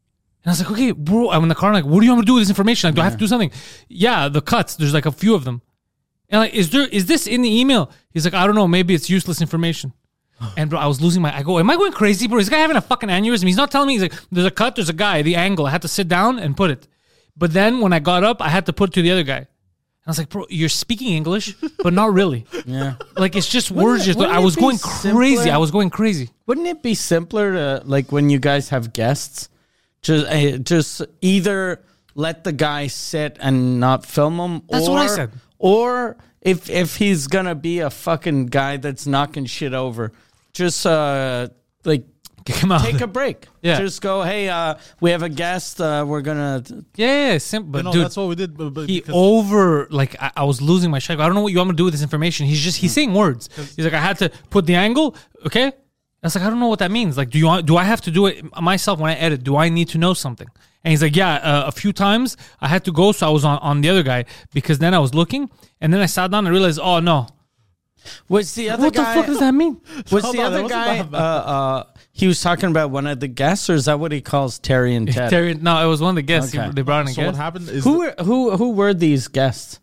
And I was like, okay, bro, I'm in the car. I'm like, what do you want me to do with this information? Like, do I have to do something? Yeah, the cuts. There's like a few of them. And like, is there is this in the email? He's like, I don't know. Maybe it's useless information. And bro, I was losing my. I go, am I going crazy, bro? Is this guy having a fucking aneurysm? He's not telling me. He's like, there's a cut. There's a guy. The angle. I had to sit down and put it. But then when I got up, I had to put it to the other guy. And I was like, bro, you're speaking English, but not really. Yeah. Like it's just Wouldn't words. it- Just wouldn't I it was be going crazy. simpler? I was going crazy. Wouldn't it be simpler to, like, when you guys have guests, just uh, just either let the guy sit and not film him, That's or, what I said. or if if he's gonna be a fucking guy that's knocking shit over, just uh like Kick him out. take a break. Yeah. Just go, hey, uh, we have a guest. Uh, we're gonna. Yeah, yeah, simple. But no, dude, that's what we did. But, but he because- over like I, I was losing my shit. I don't know what you want me to do with this information. He's just he's saying words. He's like, I had to put the angle. Okay, I was like, I don't know what that means. Like, do you want? Do I have to do it myself when I edit? Do I need to know something? And he's like, yeah, uh, a few times I had to go, so I was on, on the other guy because then I was looking, and then I sat down and realized, oh no, Was the other what guy? the fuck does that mean? Was Hold the on, other that wasn't guy? that Uh, bad. uh, he was talking about one of the guests, or is that what he calls Terry and Ted? Terry, no, it was one of the guests. He- Okay. they brought in a So what guest. happened is Who were who who were these guests?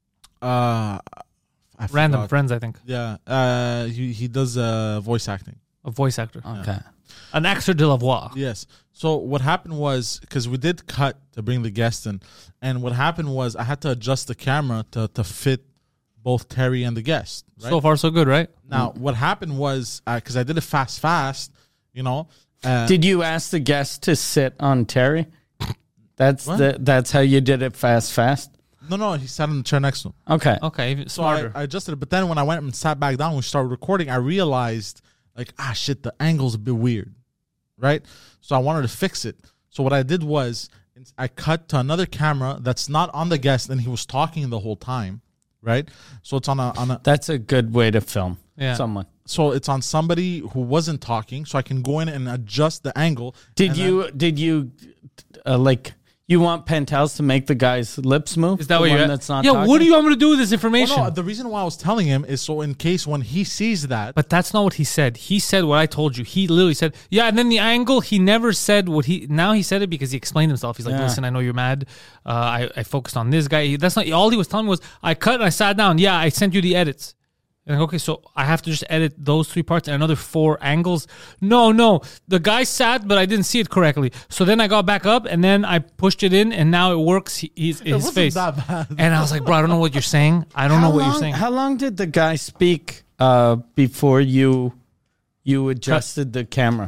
uh, I Random forgot. friends, I think, Yeah, uh, he he does uh, voice acting. a voice actor, Okay. an actor de la voix. Yes. So what happened was because we did cut to bring the guest in, and what happened was I had to adjust the camera to to fit both Terry and the guest. Right? So far, so good, right? Now what happened was because I did it fast, fast, you know. Uh, Did you ask the guest to sit on Terry? That's What? the that's how you did it fast, fast. no, no, he sat in the chair next to him. Okay. Okay, even So I, smarter. I adjusted it, but then when I went and sat back down, we started recording. I realized like ah shit, the angle's a bit weird, right? So I wanted to fix it. So what I did was I cut to another camera that's not on the guest, and he was talking the whole time, right? So it's on a on a That's a good way to film Yeah. someone. so it's on somebody who wasn't talking, so I can go in and adjust the angle. Did and you did you uh, like you want Penthouse to make the guy's lips move? Is that the what one you're? that's not yeah. talking? What do you want me to do with this Then, information? well, no, the reason why I was telling him is so in case when he sees that. But that's not what he said. He said what I told you. He literally said, yeah, and then the angle, he never said what he, now he said it because he explained himself. He's like, Yeah. listen, I know you're mad. Uh, I, I focused on this guy. He, that's not, all he was telling me was, I cut and I sat down. Yeah, I sent you the edits. And like, okay, so I have to just edit those three parts and another four angles. No, no, the guy sat, but I didn't see it correctly. So then I got back up and then I pushed it in and now it works. He, he's, his wasn't face. that bad. And I was like, bro, I don't know what you're saying. I don't How know what long, you're saying. How long did the guy speak uh, before you you adjusted the camera?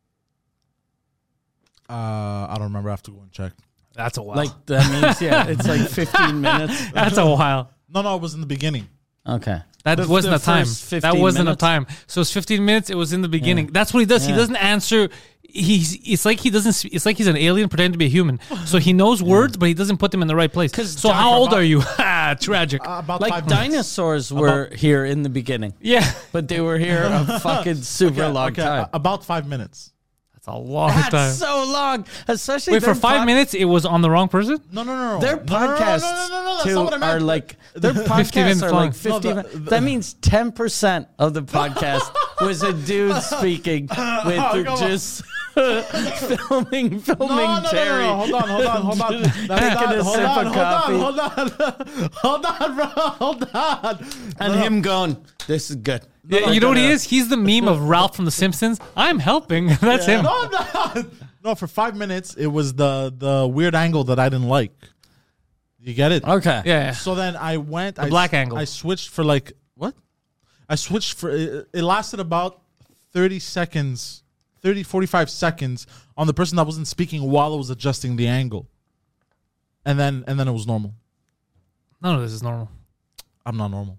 Uh, I don't remember. I have to go and check. That's a while. Like that means yeah, it's like fifteen minutes. that's a while. No, no, it was in the beginning. Okay. That The- wasn't the a time. first That fifteen wasn't minutes? a time. So it's fifteen minutes. It was in the beginning. That's what he does. He Yeah. doesn't answer. He's. It's like he doesn't. sp- It's like he's an alien pretending to be a human. So he knows words, but he doesn't put them in the right place. 'Cause So Doc- how old about- are you? Ha, tragic. Uh, about Like five minutes. dinosaurs were here in the beginning, yeah, but they were here a fucking super Okay, long okay, time. uh, about five minutes. that's a long That's time. so long. Especially Wait, for their five pod- minutes, it was on the wrong person. No, no, no, no. Their No, no, no, no, podcasts no, no, no, no, that's too not what I meant. are like their fifty podcasts minutes are long. like fifty. No, min- the- the- that means ten percent of the podcast was a dude speaking with come on. just filming, filming No, no, no, Terry. no, no, hold on, hold on, hold on. That's Taking not, a hold sip on, of hold on, coffee. hold on, hold on, bro, hold on. And No, no. him going, "This is good." Yeah, no, you know no, what he no. is? He's the meme of Ralph from The Simpsons. I'm helping. That's him. No, I'm not. No, for five minutes, it was the the weird angle that I didn't like. You get it? Okay. Yeah. So then I went. The I, black s- angle. I switched for like what? I switched for it, it lasted about thirty seconds, thirty, forty-five seconds on the person that wasn't speaking while I was adjusting the angle. And then and then it was normal. None of this is normal. I'm not normal.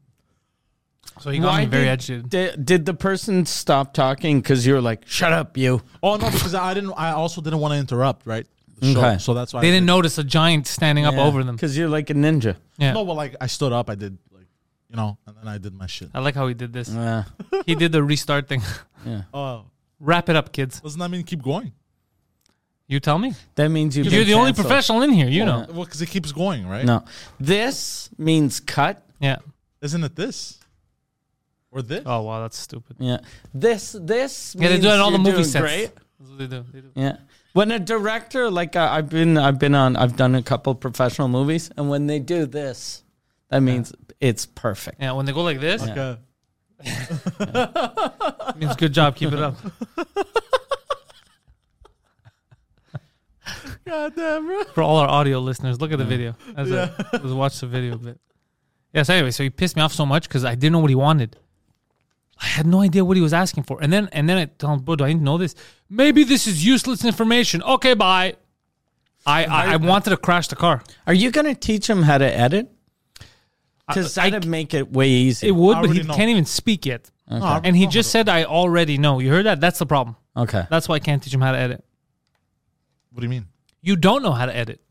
So he got me very did, agitated. Did, did the person stop talking because you were like, "Shut up, you"? Oh no, because I didn't. I also didn't want to interrupt, right? The show. Okay. So that's why They I didn't did. notice a giant standing up over them. because you're like a ninja. Yeah. No, well, like I stood up, I did like, you know, and then I did my shit. I like how he did this. Yeah. He did the restart thing. Yeah. Oh, Wrap it up, kids. doesn't that mean keep going? You tell me. That means you've You're been the only canceled. professional in here. You know. Well, because it keeps going, right? No, this means cut. Yeah. Isn't it this or this? Oh wow, that's stupid. Yeah. This this Yeah, they means do that in all the you're movie doing sets. great. That's what they do. They do. Yeah. When a director, like uh, I've been, I've been on, I've done a couple professional movies, and when they do this, that means it's perfect. Yeah, when they go like this, Okay. it means good job. Keep it up. God damn, bro. For all our audio listeners, look at the video. As a, let's watch the video a bit. Yes. Anyway, so he pissed me off so much because I didn't know what he wanted. I had no idea what he was asking for, and then and then I told him, "Bro, do I know this? Maybe this is useless information." Okay, bye. I I, I wanted to crash the car. Are you going to teach him how to edit? Because I- that'd make it way easier. It would, I but he already know. can't even speak yet. No, I And he know just how said, "I already know." You heard that? That's the problem. Okay. That's why I can't teach him how to edit. to- What do you mean? You don't know how to edit.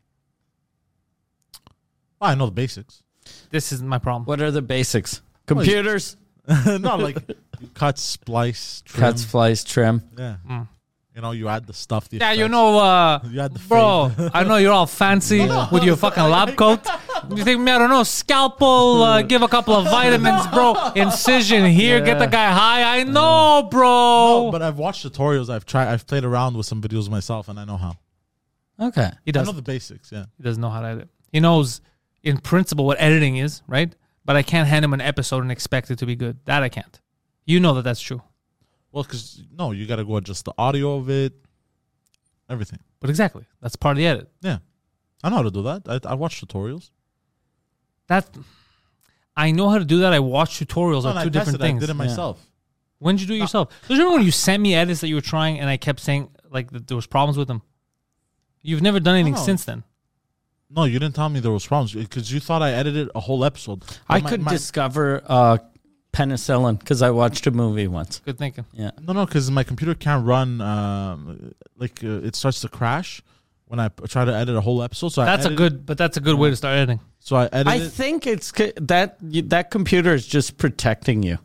Well, I know the basics. This is my problem. What are the basics? Computers, No, like you cut, splice, trim. cut, splice, trim. Yeah. Mm. You know, you add the stuff. The Yeah, you effects. know, uh, You had the bro, I know you're all fancy with your fucking lab coat. You think me, I don't know, scalpel, uh, give a couple of vitamins, bro. Incision here, get the guy high. I know, bro. No, but I've watched tutorials. I've tried. I've played around with some videos myself, and I know how. Okay. he I does. know the basics. Yeah. He doesn't know how to edit. He knows, in principle, what editing is, right? But I can't hand him an episode and expect it to be good. That I can't. You know that that's true. Well, because no, you got to go adjust the audio of it, everything. But exactly, that's part of the edit. Yeah, I know how to do that. I, I watch tutorials. That I know how to do that. I watch tutorials No, are and two I different tested it. I things. did it myself. When did you do it yourself? Don't you remember when you sent me edits that you were trying and I kept saying like that there was problems with them? You've never done anything No. since then. No, you didn't tell me there was problems because you thought I edited a whole episode. I My- could my- discover uh, penicillin because I watched a movie once. Good thinking. Yeah. No, no, because my computer can't run. Um, like uh, it starts to crash when I p- try to edit a whole episode. So That's I a edited, good, but that's a good way to start editing. So I edited. I think it's c- that you, that computer is just protecting you.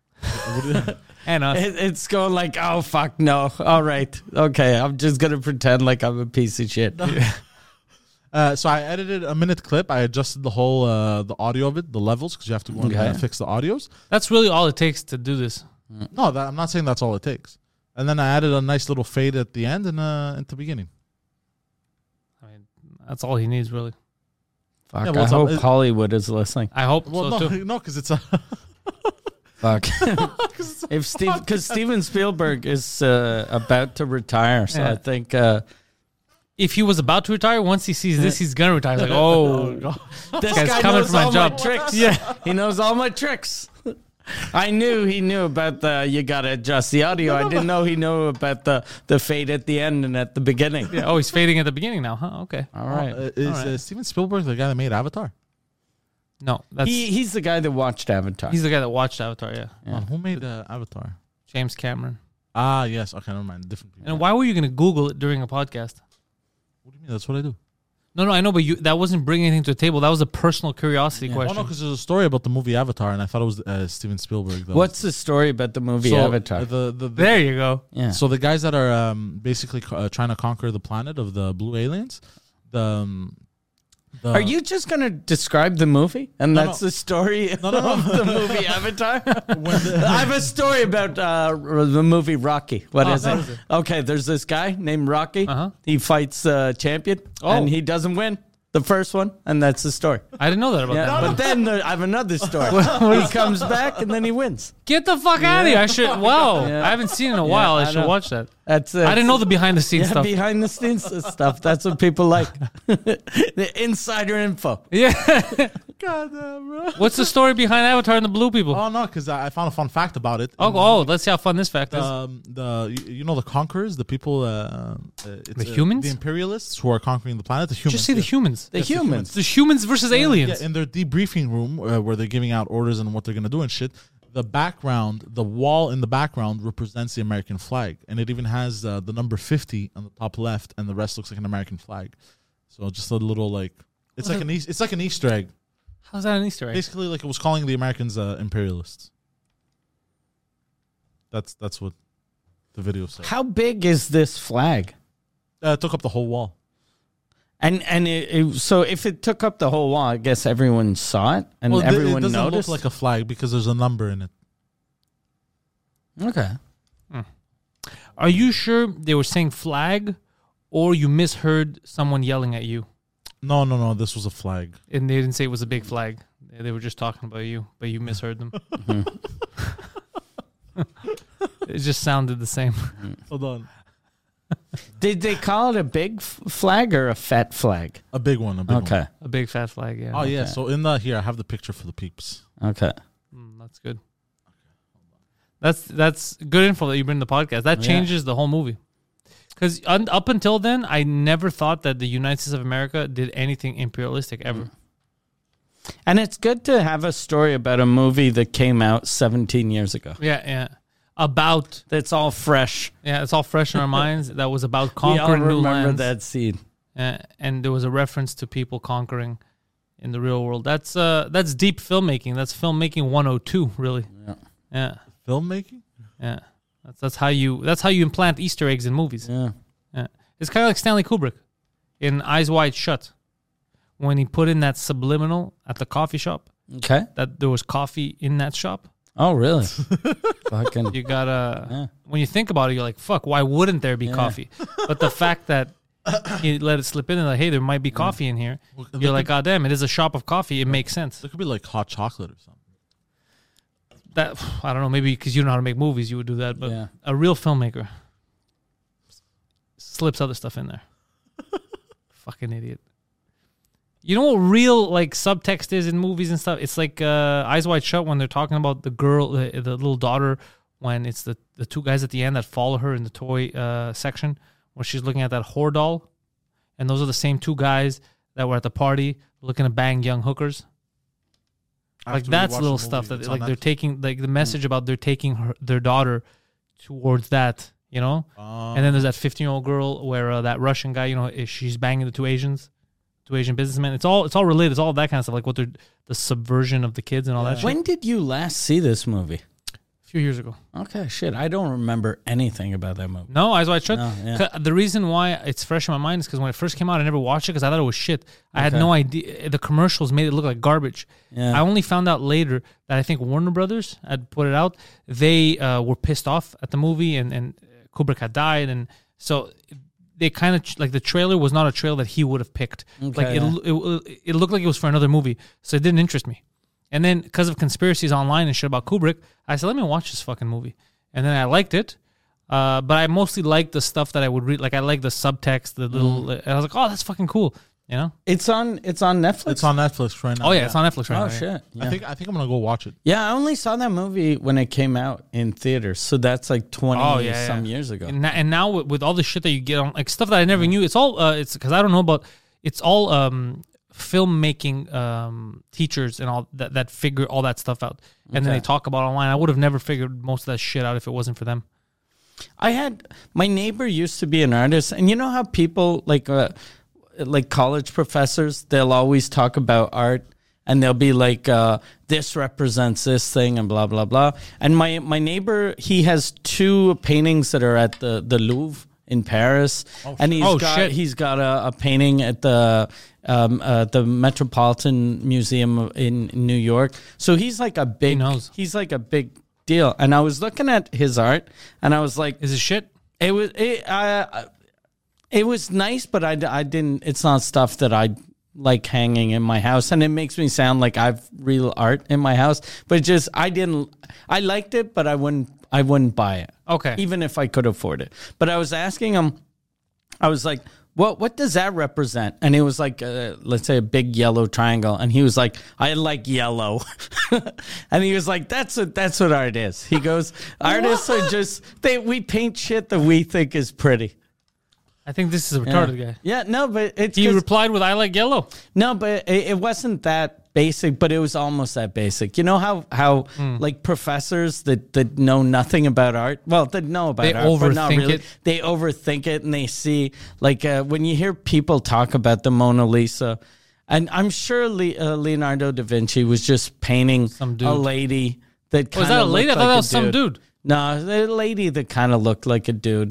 And us. It, it's going like, oh fuck no. All right, okay. I'm just gonna pretend like I'm a piece of shit. Uh, so I edited a minute clip. I adjusted the whole uh, the audio of it, the levels, because you have to go and Okay. uh, fix the audios. That's really all it takes to do this. No, that, I'm not saying that's all it takes. And then I added a nice little fade at the end and uh, at the beginning. I mean, that's all he needs, really. Fuck. Yeah, I what's up? hope Is- Hollywood is listening. I hope Well, so no, too. no, because it's a Fuck. if Steve, because Steven Spielberg is uh, about to retire, so Yeah. I think uh, If he was about to retire, once he sees this, he's gonna retire. He's like, oh, this guy's guy coming knows for my all job. my tricks. Yeah, he knows all my tricks. I knew he knew about the you gotta adjust the audio. I didn't know he knew about the the fade at the end and at the beginning. yeah. Oh, he's fading at the beginning now, huh? Okay. All right. Uh, is All right. uh, Steven Spielberg the guy that made Avatar? No, that's He he's the guy that watched Avatar. he's the guy that watched Avatar. Yeah, Oh, who made uh, Avatar? James Cameron. Ah, yes. Okay, never mind. Different people. And why were you gonna Google it during a podcast? What do you mean? That's what I do. No, no, I know, but you that wasn't bringing anything to the table. That was a personal curiosity Yeah. Oh, question. no, because there's a story about the movie Avatar, and I thought it was uh, Steven Spielberg. That What's the story about the movie was, so, Avatar? uh, the, the, the, there you go. yeah. So the guys that are um, basically co- uh, trying to conquer the planet of the blue aliens, the, um, the Are you just gonna describe the movie, and No, that's no. the story No, no, no. of the movie Avatar? when the, I have a story about uh, r- the movie Rocky. What Oh, is what it? is it? Okay, there's this guy named Rocky. Uh-huh. He fights uh, champion, Oh. and he doesn't win the first one, and that's the story. I didn't know that about Yeah, that. but then there, I have another story. he comes back, and then he wins. Get the fuck out of here! I should. Wow, Yeah. I haven't seen it in a while. I I should know. watch that. That's uh, I didn't know the behind the scenes yeah, stuff. behind the scenes stuff. That's what people like. The insider info. yeah. God damn, bro. What's the story behind Avatar and the blue people? Oh no, because I I found a fun fact about it. Oh, oh, let's see how fun this fact is. Um, the you, you know the conquerors, the people, uh, uh, it's, The uh, humans? the imperialists who are conquering the planet. The humans. Just say the yeah. humans. The Yes, the humans. The humans versus aliens. Yeah, in their debriefing room uh, where they're giving out orders and what they're gonna do and shit. The background, the wall in the background represents the American flag, and it even has uh, the number fifty on the top left, and the rest looks like an American flag. So just a little like it's like an Eas- it's like an Easter egg. How's that an Easter egg? Basically, like it was calling the Americans uh, imperialists. That's that's what the video said. How big is this flag? Uh, it took up the whole wall. And and it, it, so if it took up the whole wall, I guess everyone saw it and Well, it- everyone it doesn't noticed. look like a flag because there's a number in it. okay. Are you sure they were saying flag or you misheard someone yelling at you, No, no, no. This was a flag. and they didn't say it was a big flag. They they were just talking about you, but you misheard them. It just sounded the same. Hold on. Did they call it a big f- flag or a fat flag? A big one. A big Okay. one. A big fat flag, yeah. Oh yeah. Okay. So in the here, I have the picture for the peeps. Okay. Mm, that's good. That's that's good info that you bring to the podcast. That Yeah. changes the whole movie. Because un- up until then, I never thought that the United States of America did anything imperialistic ever. And it's good to have a story about a movie that came out seventeen years ago. Yeah, yeah. About That's all fresh. yeah, it's all fresh in our minds. That was about We all conquering new remember lands. that scene. Uh, and there was a reference to people conquering in the real world. That's uh, that's deep filmmaking. That's filmmaking one oh two, really. Yeah. Yeah, Filmmaking. yeah. That's that's how you that's how you implant Easter eggs in movies. Yeah. Yeah. It's kind of like Stanley Kubrick in Eyes Wide Shut, when he put in that subliminal at the coffee shop Okay. that there was coffee in that shop. Oh, really? Fucking. You gotta Yeah. when you think about it, you're like, "Fuck, why wouldn't there be Yeah. coffee?" But the fact that he let it slip in and like, "Hey, there might be coffee in here," you're like, "God damn, it is a shop of coffee. It makes sense." There could be like hot chocolate or something. That I don't know, maybe because you don't know how to make movies, you would do that. But Yeah. a real filmmaker slips other stuff in there. Fucking idiot. You know what real like subtext is in movies and stuff? It's like uh, Eyes Wide Shut when they're talking about the girl, the, the little daughter, when it's the, the two guys at the end that follow her in the toy uh, section where she's looking at that whore doll. And those are the same two guys that were at the party looking to bang young hookers. I have Like to that's rewatch little the stuff movie. that It's like on they're Netflix. taking like the message about they're taking her, their daughter towards that, you know? Uh, And then there's that fifteen-year-old girl where uh, that Russian guy, you know, is- she's banging the two Asians, two Asian businessmen. It's all it's all related. It's all that kind of stuff, like what they're the subversion of the kids and all that shit. When did you last see this movie? A few years ago. Okay, shit. I don't remember anything about that movie. No, Eyes Wide Shut. No, yeah. 'Cause The reason why it's fresh in my mind is because when it first came out, I never watched it because I thought it was shit. I had Okay. no idea. The commercials made it look like garbage. Yeah. I only found out later that I think Warner Brothers had put it out. They uh, were pissed off at the movie, and, and Kubrick had died, and so they kind of like the trailer was not a trailer that he would have picked. Okay, like it, yeah. it, it looked like it was for another movie, so it didn't interest me. And then because of conspiracies online and shit about Kubrick, I said, let me watch this fucking movie. And then I liked it. Uh, but I mostly liked the stuff that I would read. Like I like the subtext, the little, Mm. and I was like, oh, that's fucking cool. You know? It's on. It's on Netflix. It's on Netflix right now. Oh yeah, it's on Netflix right Oh now. shit! Yeah. I think I think I'm gonna go watch it. yeah, I only saw that movie when it came out in theaters, so that's like twenty Oh, yeah, some yeah. years ago. And, na- and now with, with all the shit that you get on, like stuff that I never knew, it's all, uh, it's because I don't know about, it's all um, filmmaking um, teachers and all that, that figure all that stuff out. And then Okay. they talk about online. I would have never figured most of that shit out if it wasn't for them. I had my neighbor used to be an artist, and you know how people like uh, like college professors, they'll always talk about art, and they'll be like, uh, "This represents this thing," and blah blah blah. And my my neighbor, he has two paintings that are at the the Louvre in Paris, and he's Oh, got shit. he's got a, a painting at the um, uh, the Metropolitan Museum in New York. So he's like a big, knows. he's like a big deal. And I was looking at his art, and I was like, Is it shit? it was it, uh, it was nice, but I, I didn't. It's not stuff that I like hanging in my house, and it makes me sound like I've real art in my house. But just I didn't. I liked it, but I wouldn't. I wouldn't buy it. Okay. Even if I could afford it. But I was asking him. I was like, "What? What does that represent?" And it was like, uh, let's say, a big yellow triangle. And he was like, "I like yellow," and he was like, "That's what that's what art is." He goes, "Artists are just they we paint shit that we think is pretty." I think this is a Yeah. retarded guy. Yeah, no, but it's He 'cause- replied with, I like yellow. no, but it, it wasn't that basic, but it was almost that basic. You know how how Hmm. like professors that, that know nothing about art, well, that know about They art, but not overthink really. it. They overthink it, and they see like uh, when you hear people talk about the Mona Lisa, and I'm sure Le- uh, Leonardo da Vinci was just painting Some dude. a lady that kind Was of that a lady? I thought like that a was some dude. No, a lady that kind of looked like a dude.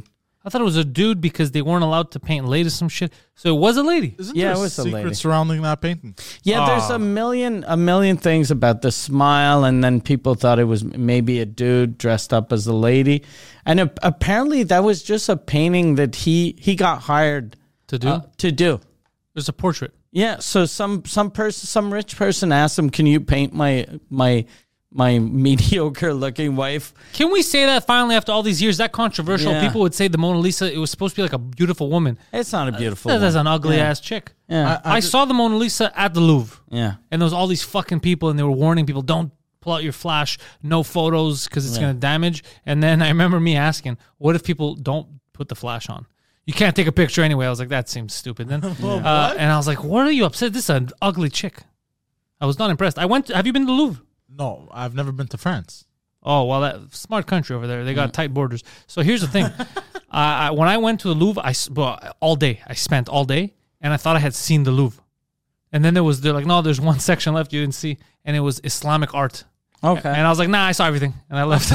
I thought it was a dude because they weren't allowed to paint ladies some shit. So it was a lady. Isn't Yeah, there it was a secret lady. surrounding that painting? Yeah, there's a million a million things about the smile, and then people thought it was maybe a dude dressed up as a lady, and a- apparently that was just a painting that he he got hired To do? uh, to do. There's a portrait. Yeah, so some some person, some rich person asked him, "Can you paint my my my mediocre looking wife?" Can we say that finally after all these years? That controversial. Yeah. People would say the Mona Lisa, it was supposed to be like a beautiful woman. It's not a beautiful. That- That's one. an ugly Yeah. ass chick. Yeah, I, saw the Mona Lisa at the Louvre. yeah. And there was all these fucking people, and they were warning people, don't pull out your flash, no photos, because it's Yeah. going to damage. And then I remember me asking, what if people don't put the flash on? You can't take a picture anyway. I was like, that seems stupid then. uh, and I was like, what are you upset? This is an ugly chick. I was not impressed. I went, to, have you been to the Louvre? No, I've never been to France. Oh, well, that smart country over there. They got tight borders. So here's the thing. uh, I, when I went to the Louvre, I, s- well, all day, I spent all day, and I thought I had seen the Louvre. And then there was, they're like, no, there's one section left you didn't see, and it was Islamic art. Okay. And I was like, nah, I saw everything. And I left.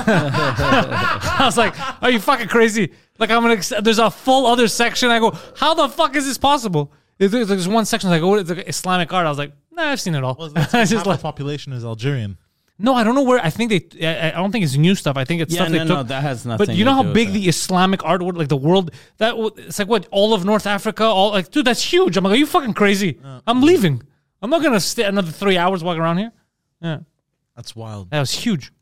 I was like, are you fucking crazy? Like, I'm going to, there's a full other section. I go, how the fuck is this possible? If There's, there's one section, like, oh, it's like Islamic art. I was like, nah, I've seen it all. Well, that's I half just the like, population is Algerian. no, I don't know where. I think they, I, I don't think it's new stuff. I think it's Yeah, stuff no, they no, took. that has nothing. But you to know how do with big that. the Islamic art, would- like the world, that w- it's like what, all of North Africa, all like, dude, that's huge. I'm like, are you fucking crazy? I'm leaving. I'm not gonna stay another three hours walking around here. Yeah, That's wild. that was huge.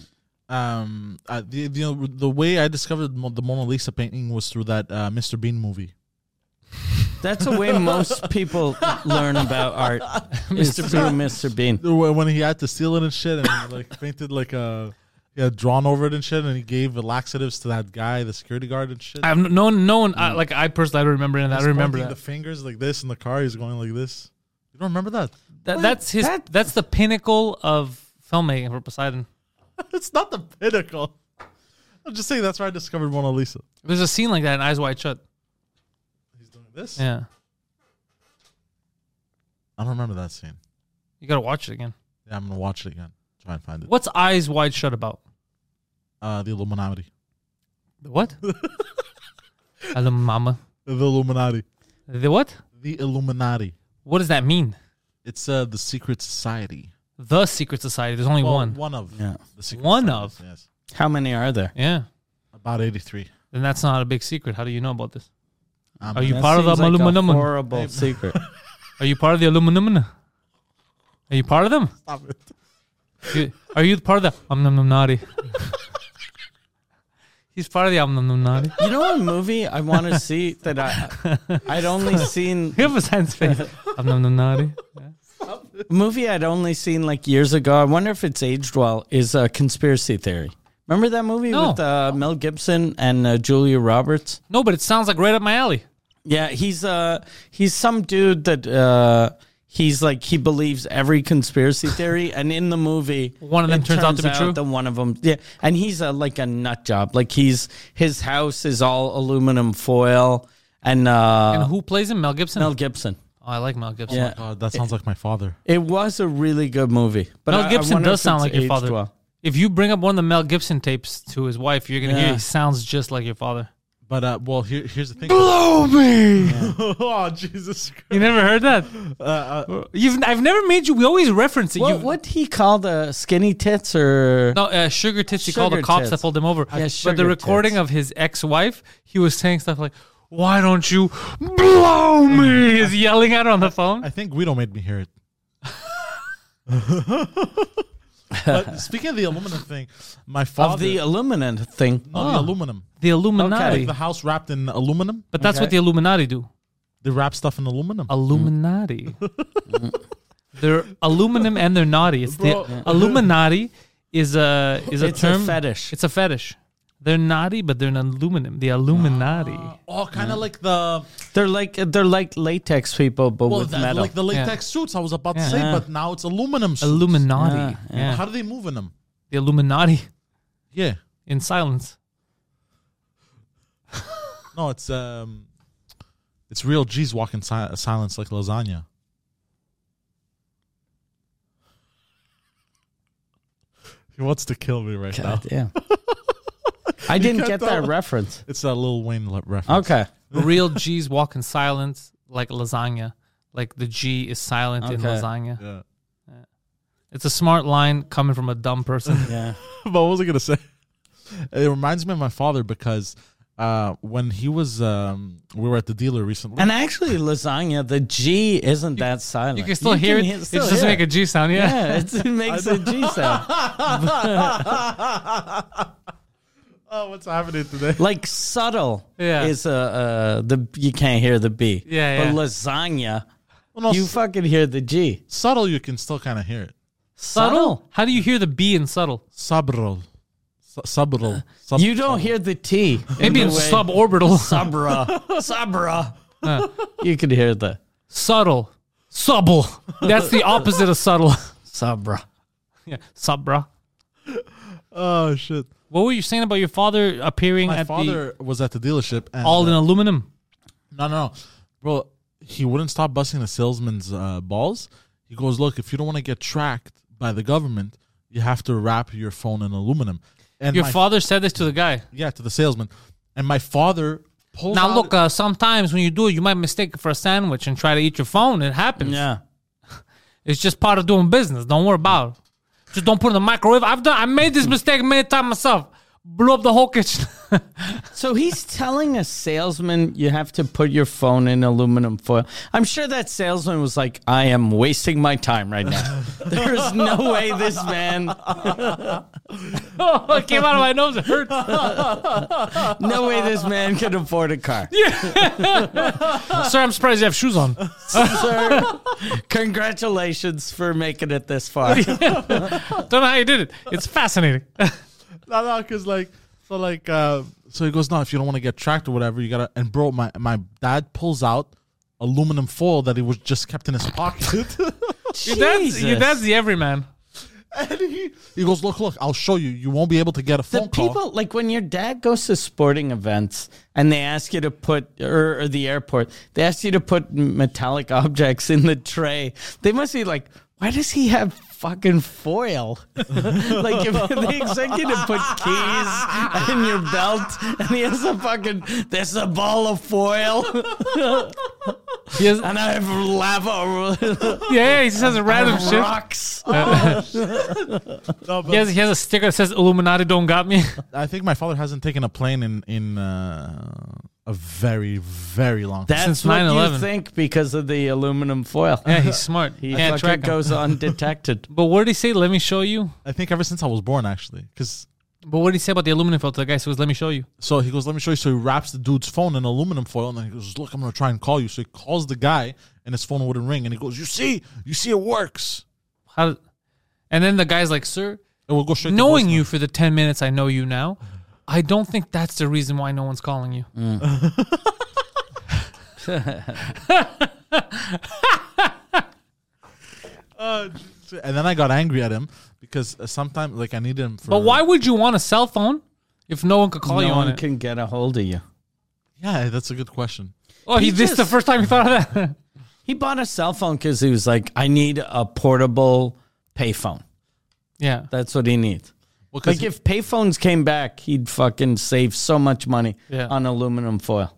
Um, uh, the, the you know, the way I discovered Mo- the Mona Lisa painting was through that uh, Mister Bean movie. That's the way most people learn about art. is through Mister Bean. When he had to steal it and shit, and he, like painted like a, he had drawn over it and shit, and he gave the laxatives to that guy, the security guard and shit. I've no one, no one. I, like I personally, I don't remember it. I He's don't remember pointing that. the fingers like this in the car. He's going like this. You don't remember that? that that's his. That- that's the pinnacle of filmmaking for Poseidon. It's not the pinnacle. I'm just saying that's where I discovered Mona Lisa. There's a scene like that in Eyes Wide Shut. He's doing this. Yeah, I don't remember that scene. you gotta watch it again. Yeah, I'm gonna watch it again. Try and find it. What's Eyes Wide Shut about? Uh, the Illuminati. The what? Hello, mama. The Illuminati. The what? The Illuminati. What does that mean? It's uh the secret society. The secret society. There's only Well, one. One of. Yeah. The secret One societies, of? Yes. How many are there? Yeah. About eighty-three. Then that's not a big secret. How do you know about this? Um, Are you That part of the seems like a aluminum? horrible secret. Are you part of the aluminum? Are you part of them? Stop it. You- Are you part of the Amnumnumnati? He's part of the Amnumnumnati. You know, a movie I want to see that I I'd only seen You have a sense face. Amnumnumnati. a movie I'd only seen like years ago. I wonder if it's aged well. Is a Conspiracy Theory. Remember that movie No. with uh, Mel Gibson and uh, Julia Roberts? No, but it sounds like right up my alley. Yeah, he's uh he's some dude that uh he's like he believes every conspiracy theory, and in the movie One of them it turns out to be true? That one of them, yeah, and he's a, like a nut job. Like he's his house is all aluminum foil, and uh And who plays him? Mel Gibson? Mel Gibson. Oh, I like Mel Gibson. Yeah. God, that sounds like my father. It was a really good movie. But Mel I- I Gibson wonder does if sound it's like your aged father. well. If you bring up one of the Mel Gibson tapes to his wife, you're going to hear Yeah. he sounds just like your father. But uh, well, here, here's the thing. Blow me! Oh Jesus Christ! You never heard that? Uh, uh, You've I've never made you. We always reference it. What You've- what he called the skinny tits or No, uh, sugar tits. He called the Sugar cops that tits. pulled him over. Yeah, but sugar the recording tits. of his ex-wife, he was saying stuff like, "Why don't you blow me?" He's yelling at her on the phone. I think Guido made me hear it. But speaking of the aluminum thing, my father of the aluminum thing. no, the aluminum, The Illuminati. like the house wrapped in aluminum. But that's what the Illuminati do. They wrap stuff in aluminum. Illuminati. They're aluminum and they're naughty. It's Bro. the Illuminati is a is a It's term. a fetish. It's a fetish. They're naughty, but they're an aluminum. The Illuminati. Oh, kind of like the They're like they're like latex people, but well, with that- metal. like the latex suits. I was about Yeah. to say, Yeah. but now it's aluminum suits. Illuminati. Yeah, Yeah, yeah. How do they move in them? The Illuminati Yeah, in silence. no, it's um, it's real G's walking si- silence like lasagna. He wants to kill me right now. God, yeah. I didn't can't get tell. that reference. It's a Lil Wayne le- reference. Okay. Real G's walk in silence like lasagna. Like the G is silent in Okay. lasagna. Yeah. It's a smart line coming from a dumb person. Yeah. But what was I gonna say? It reminds me of my father because uh, when he was, um, we were at the dealer recently. And actually, lasagna, the G isn't that silent. You can still hear it. he- It still just doesn't hear make a G sound. Yeah. Yeah, it's, it makes a G sound. Oh, what's happening today? Like subtle Yeah. is a uh, the you can't hear the B. Yeah, But yeah. lasagna, Well, no, you s- fucking hear the G. subtle, you can still kind of hear it. Subtle? How do you hear the B in subtle? Subtle. Su- subtle. Sub- You don't hear the T. Maybe in in the way- suborbital. Sabra. Sabra. You could hear the Subtle. Subtle. That's the opposite of subtle. Sabra. Yeah. Sub, bro. Oh, shit. What were you saying about your father appearing My at father was at the dealership. And, the all in uh, aluminum? No, no, no. Bro, he wouldn't stop busting the salesman's uh, balls. He goes, look, if you don't want to get tracked by the government, you have to wrap your phone in aluminum. And Your my- father said this to the guy. Yeah, to the salesman. And my father pulls Now out- look, uh, sometimes when you do it, you might mistake it for a sandwich and try to eat your phone. It happens. Yeah. It's just part of doing business. Don't worry about it. Just don't put it in the microwave. I've done. I made this mistake many times myself. Blew up the whole kitchen. So he's telling a salesman you have to put your phone in aluminum foil. I'm sure that salesman was like, I am wasting my time right now. There's no way this man, Oh, it came out of my nose. It hurt. no way this man could afford a car. Sir, I'm surprised you have shoes on. Sir, congratulations for making it this far. Don't know how you did it. It's fascinating. No, no, because like, so like, uh, so he goes, no, if you don't want to get tracked or whatever, you gotta. And bro, my my dad pulls out aluminum foil that he was just kept in his pocket. Your dad's, your dad's the everyman. And he, he goes, look, look, I'll show you. You won't be able to get a phone The people, call. like when your dad goes to sporting events and they ask you to put, or, or the airport, they ask you to put metallic objects in the tray. They must be like, why does he have fucking foil? Like if they expect you to put keys in your belt and he has a fucking, there's a ball of foil He has, and I have lava. yeah, yeah, he just has a random shit. Rocks. No, but He has, he has a sticker that says Illuminati don't got me. I think my father hasn't taken a plane in in uh, a very very long time. That's Since what nine you eleven. think because of the aluminum foil. Yeah, he's smart. He Can't fucking track him. goes undetected. But what did he say? Let me show you. I think ever since I was born, actually, because But what did he say about the aluminum foil to the guy? So he goes, let me show you. so he goes, let me show you. So he wraps the dude's phone in aluminum foil, and then he goes, look, I'm gonna try and call you. So he calls the guy, and his phone wouldn't ring, and he goes, you see, you see, it works. How? Did, and then the guy's like, sir, It will go straight. knowing to you voicemail. for the ten minutes I know you now, I don't think that's the reason why no one's calling you. Uh, and then I got angry at him because uh, sometimes, like, I needed him for. But why would you want a cell phone if no one could call no you on one it? can get a hold of you. Yeah, that's a good question. Oh, he, He this is the just- first time he thought of that. He bought a cell phone because he was like, I need a portable payphone. Yeah. That's what he needs. Well, 'cause Like he- if payphones came back, he'd fucking save so much money Yeah. on aluminum foil.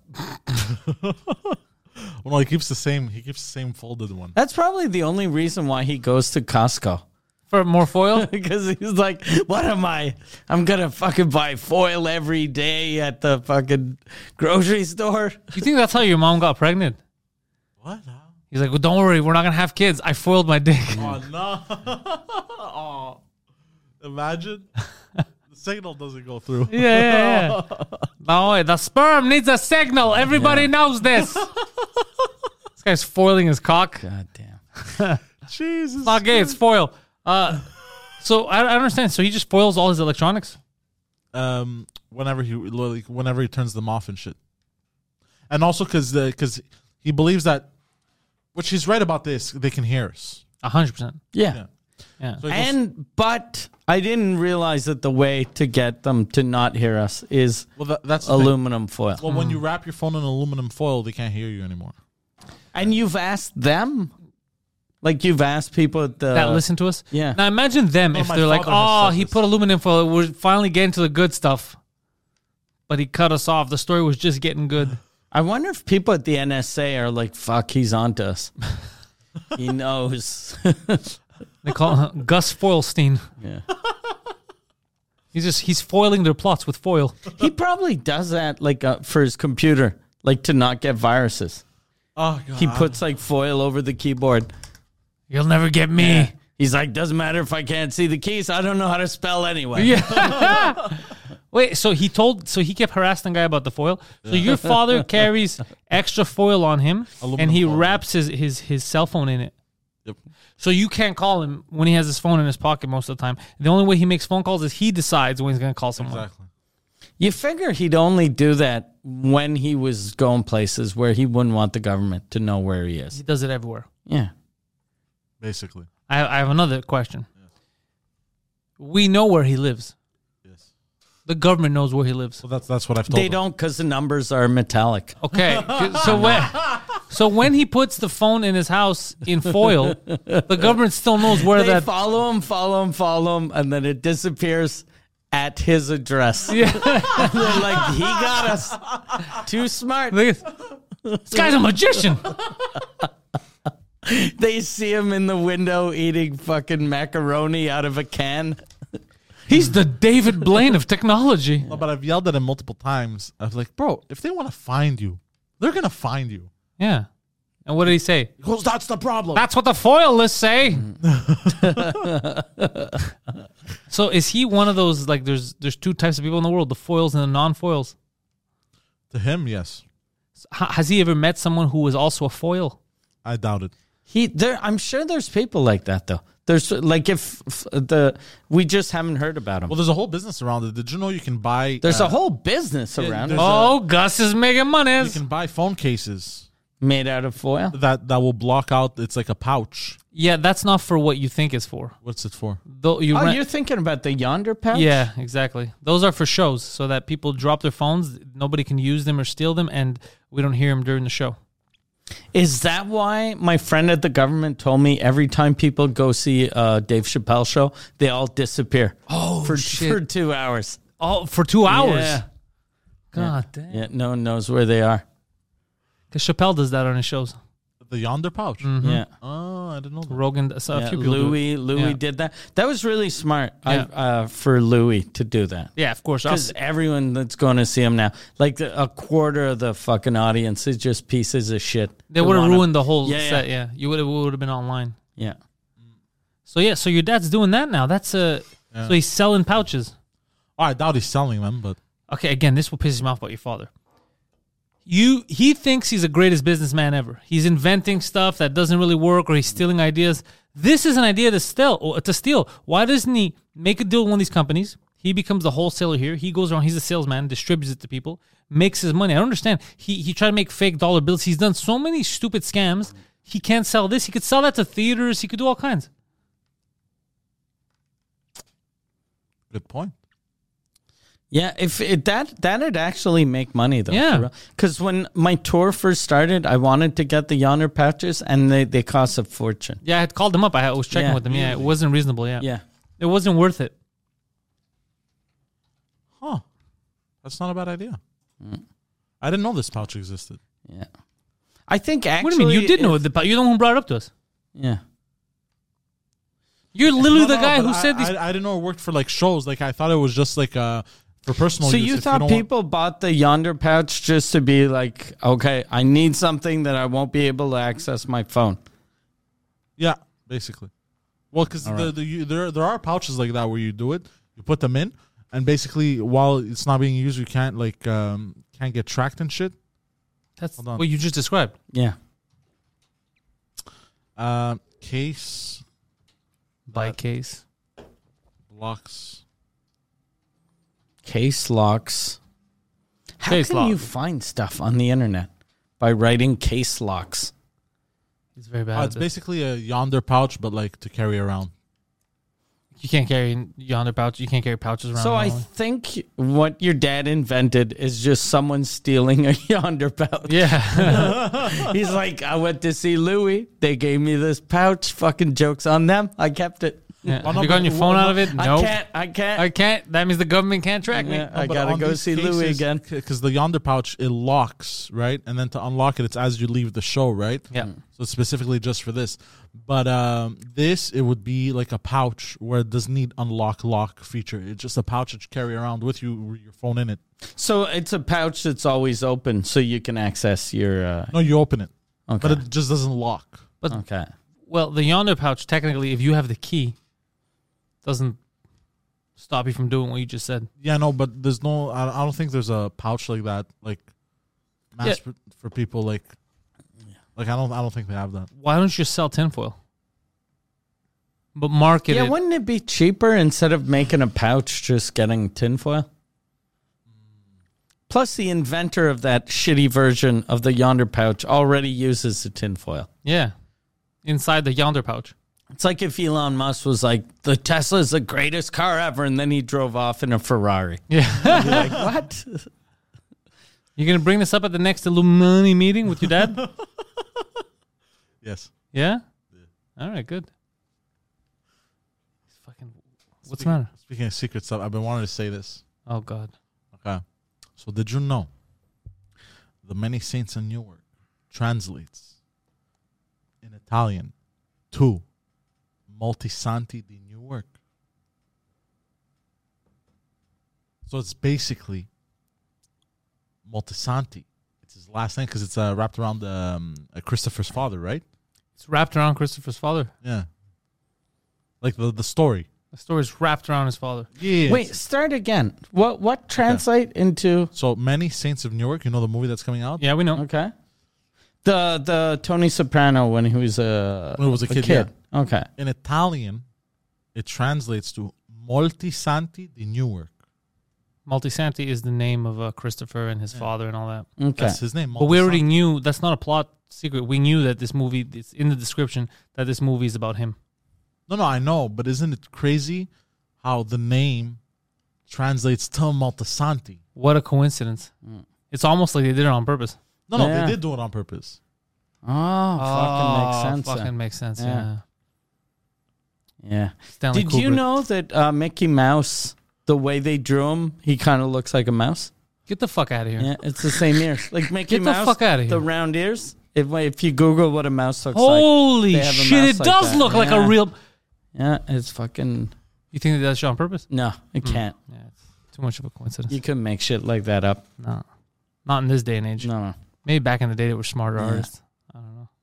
well, no, he keeps the same. He keeps the same folded one. That's probably the only reason why he goes to Costco. For more foil? Because he's like, what am I? I'm going to fucking buy foil every day at the fucking grocery store. You think that's how your mom got pregnant? What? He's like, well, don't worry, we're not going to have kids. I foiled my dick. Oh no! Oh, imagine the signal doesn't go through. Yeah, yeah, yeah. No, the sperm needs a signal. Everybody knows this. This guy's foiling his cock. God damn. Jesus. It's not gay, it's foil. Uh, so I, I don't understand. So he just foils all his electronics? Um, whenever he like, whenever he turns them off and shit, and also because because he believes that, which he's right about this, they can hear us. A hundred percent. Yeah. Yeah. Yeah. So he goes- And, but I didn't realize that the way to get them to not hear us is well, that, that's the thing. aluminum foil. Well, when you wrap your phone in aluminum foil, they can't hear you anymore. And you've asked them? Like you've asked people at the... That listen to us? Yeah. Now imagine them No, if my they're like, father has oh, said he this. put aluminum foil. We're finally getting to the good stuff. but he cut us off. The story was just getting good. I wonder if people at the N S A are like, fuck, he's onto us. He knows. They call him Gus Foilstein. Yeah. He's just he's foiling their plots with foil. He probably does that like uh, for his computer, like to not get viruses. Oh god. He puts like foil over the keyboard. You'll never get me. Yeah. He's like, doesn't matter if I can't see the keys. I don't know how to spell anyway. Yeah. Wait, so he told, so he kept harassing the guy about the foil. So your father carries extra foil on him, Aluminum and he foil. wraps his, his his cell phone in it. Yep. So you can't call him when he has his phone in his pocket most of the time. The only way he makes phone calls is he decides when he's going to call someone. Exactly. You figure he'd only do that when he was going places where he wouldn't want the government to know where he He is. does it everywhere. Yeah. Basically. I, I have another question. We know where he lives. Yes. The government knows where he lives. So that's that's what I've told They them. don't because the numbers are metallic. Okay, so when so when he puts the phone in his house in foil, the government still knows where They that. follow him, follow him, follow him, and then it disappears at his address. Yeah. And they're like, he got us. Too smart. Look at- This guy's a magician. They see him in the window eating fucking macaroni out of a can. He's the David Blaine of technology. No, but I've yelled at him multiple times. I was like, bro, if they want to find you, they're gonna find you. Yeah. And what did he say? He goes, that's the problem. That's what the foil lists say. So is he one of those, like, there's there's two types of people in the world, the foils and the non-foils? To him, yes. H- has he ever met someone who was also a foil? I doubt it. He there I'm sure there's people like that though. There's like if, if the we just haven't heard about him. Well, there's a whole business around it. Did you know you can buy? There's uh, a whole business around it there's Oh, Gus is making You money. can buy phone cases made out of foil. that that will block out. It's like a pouch. Yeah, that's not for what you think it's for. What's it for? Though you Oh, rent- you're thinking about the Yonder pouch? Yeah, exactly. Those are for shows so that people drop their phones, nobody can use them or steal them, and we don't hear them during the show. Is that why my friend at the government told me every time people go see uh, Dave Chappelle show, they all disappear? Oh, for shit. for two hours. Oh, for two hours. Yeah. God damn. Yeah, no one knows where they are. Because Chappelle does that on his shows. The Yonder pouch. Mm-hmm. Yeah. Oh, I didn't know that. Rogan, so a Yeah, few people do it. Louis, Louis Yeah. did that. That was really smart I, Yeah. uh, for Louis to do that. Yeah, of course. Because Us- everyone that's going to see him now, like the, a quarter of the fucking audience is just pieces of shit. They would have wanna- ruined the whole Yeah, yeah. set. Yeah, you would have would have been online. Yeah. So yeah, so your dad's doing that now. That's a Yeah. so he's selling pouches. Oh, I doubt he's selling them, but Okay, again, this will piss him off about your father. You he thinks he's the greatest businessman ever. He's inventing stuff that doesn't really work, or he's stealing ideas. This is an idea to steal. Or to steal. Why doesn't he make a deal with one of these companies? He becomes the wholesaler here. He goes around. He's a salesman, distributes it to people, makes his money. I don't understand. He he tried to make fake dollar bills. He's done so many stupid scams. He can't sell this. He could sell that to theaters. He could do all kinds. good point. Yeah, if it, that that'd actually make money though. Yeah. Because when my tour first started, I wanted to get the Yonder pouches, and they, they cost a fortune. Yeah, I had called him up. I was checking Yeah. with him. Yeah, it wasn't reasonable. Yeah. Yeah. It wasn't worth it. Huh. That's not a bad idea. I didn't know this pouch existed. Yeah. I think actually. What do you mean? You did know if- it. The, you're the one who brought it up to us. Yeah. You're literally No, the no, guy but who I, said these. I, I didn't know it worked for like shows. Like I thought it was just like uh for personal So use. you If thought don't want- people bought the Yonder pouch just to be like, okay, I need something that I won't be able to access my phone. Yeah, basically. Well, because the, right. the you, there there are pouches like that where you do it, you put them in, and basically while it's not being used, you can't like um can't get tracked and shit. That's Hold on. what you just described. Yeah. Uh, case By That- case. blocks. Case locks. How Case can lock. you find stuff on the internet? By writing case locks. He's very bad. Uh, at it's this. basically a Yonder pouch, but like to carry around. You can't carry Yonder pouch. You can't carry pouches around. So I normally. think what your dad invented is just someone stealing a Yonder pouch. yeah. He's like, I went to see Louis. They gave me this pouch. Fucking jokes on them. I kept it. Yeah. Well, Have no, you gotten but- your phone well, out of it? I No. can't. I can't. I can't. That means the government can't track me. Yeah, I but gotta on go these see Louis cases, again. Because the Yonder pouch, it locks, right? And then to unlock it, it's as you leave the show, right? Yeah. So it's specifically just for this. But um, this, it would be like a pouch where it doesn't need unlock lock feature. It's just a pouch that you carry around with you with your phone in it. So it's a pouch that's always open, so you can access your. Uh, No, you open it. okay. But it just doesn't lock. okay. Well, the Yonder pouch, technically, if you have the key, doesn't stop you from doing what you just said. Yeah, no, but there's no, I, I don't think there's a pouch like that, like, mass Yeah. for, for people, like, like, I don't, I don't think they have that. Why don't you just sell tinfoil? But market Yeah, it. wouldn't it be cheaper instead of making a pouch, just getting tinfoil? Plus, the inventor of that shitty version of the Yonder pouch already uses the tinfoil. Yeah. Inside the Yonder pouch. It's like if Elon Musk was like, the Tesla is the greatest car ever, and then he drove off in a Ferrari. Yeah. You're like, what? You're going to bring this up at the next Illuminati meeting with your dad? Yes. Yeah? All right, good. Fucking, what's the Speaking- matter? Speaking of secret stuff, I've been wanting to say this. Oh, God. Okay. So did you know the Many Saints in Newark translates in Italian to Multisanti di Newark? So it's basically Multisanti. It's his last name because it's uh, wrapped around um, uh, Christopher's father, right? It's wrapped around Christopher's father. Yeah. Like the, the story. The story's wrapped around his father. Yeah. Wait, start again. What What translate into? So Many Saints of Newark, you know the movie that's coming out? Yeah, we know. Okay. The the Tony Soprano when he was a, When he was a kid, Okay. In Italian, it translates to Molti Santi di Newark. Multisanti is the name of uh, Christopher and his father and all that. Okay. That's his name. But we already Multisanti. knew, that's not a plot secret. We knew that this movie, it's in the description, that this movie is about him. No, no, I know, but isn't it crazy how the name translates to Multisanti? What a coincidence. It's almost like they did it on purpose. No, no, Yeah. they did do it on purpose. Oh, fucking makes sense. Fucking then. makes sense, Yeah. yeah. Yeah. Stanley Did you Kubrick. know that uh, Mickey Mouse, the way they drew him, he kind of looks like a mouse? Get the fuck out of here. Yeah, it's the same ears. Like Mickey Get the Mouse, fuck outta here. the round ears. If if you Google what a mouse looks Holy they have a shit, mouse it like does that. look like Yeah. a real... like, yeah, it's fucking You think that that's shot on purpose? no, it can't. Yeah, it's too much of a coincidence. You can make shit like that up. no. Not in this day and age. No, no. Maybe back in the day they were smarter Yeah. artists. I don't know.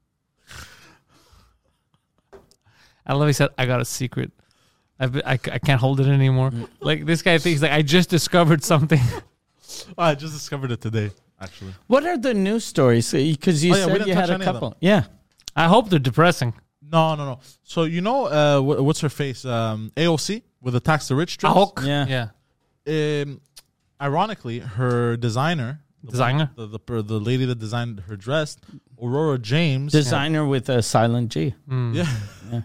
I love he said, I got a secret. I've been, I, I can't hold it anymore. Mm. Like, this guy thinks, like, I just discovered something. Oh, I just discovered it today, actually. What are the news stories? Because you Oh, yeah, we said didn't you touch had a any of them. couple. Yeah. I hope they're depressing. No, no, no. So you know uh, wh- what's her face? Um, A O C with the tax the rich dress. Hulk. Yeah. Yeah. Um, ironically, her designer, the Designer? one- the, the the lady that designed her dress, Aurora James. Designer with a silent G. Mm. yeah.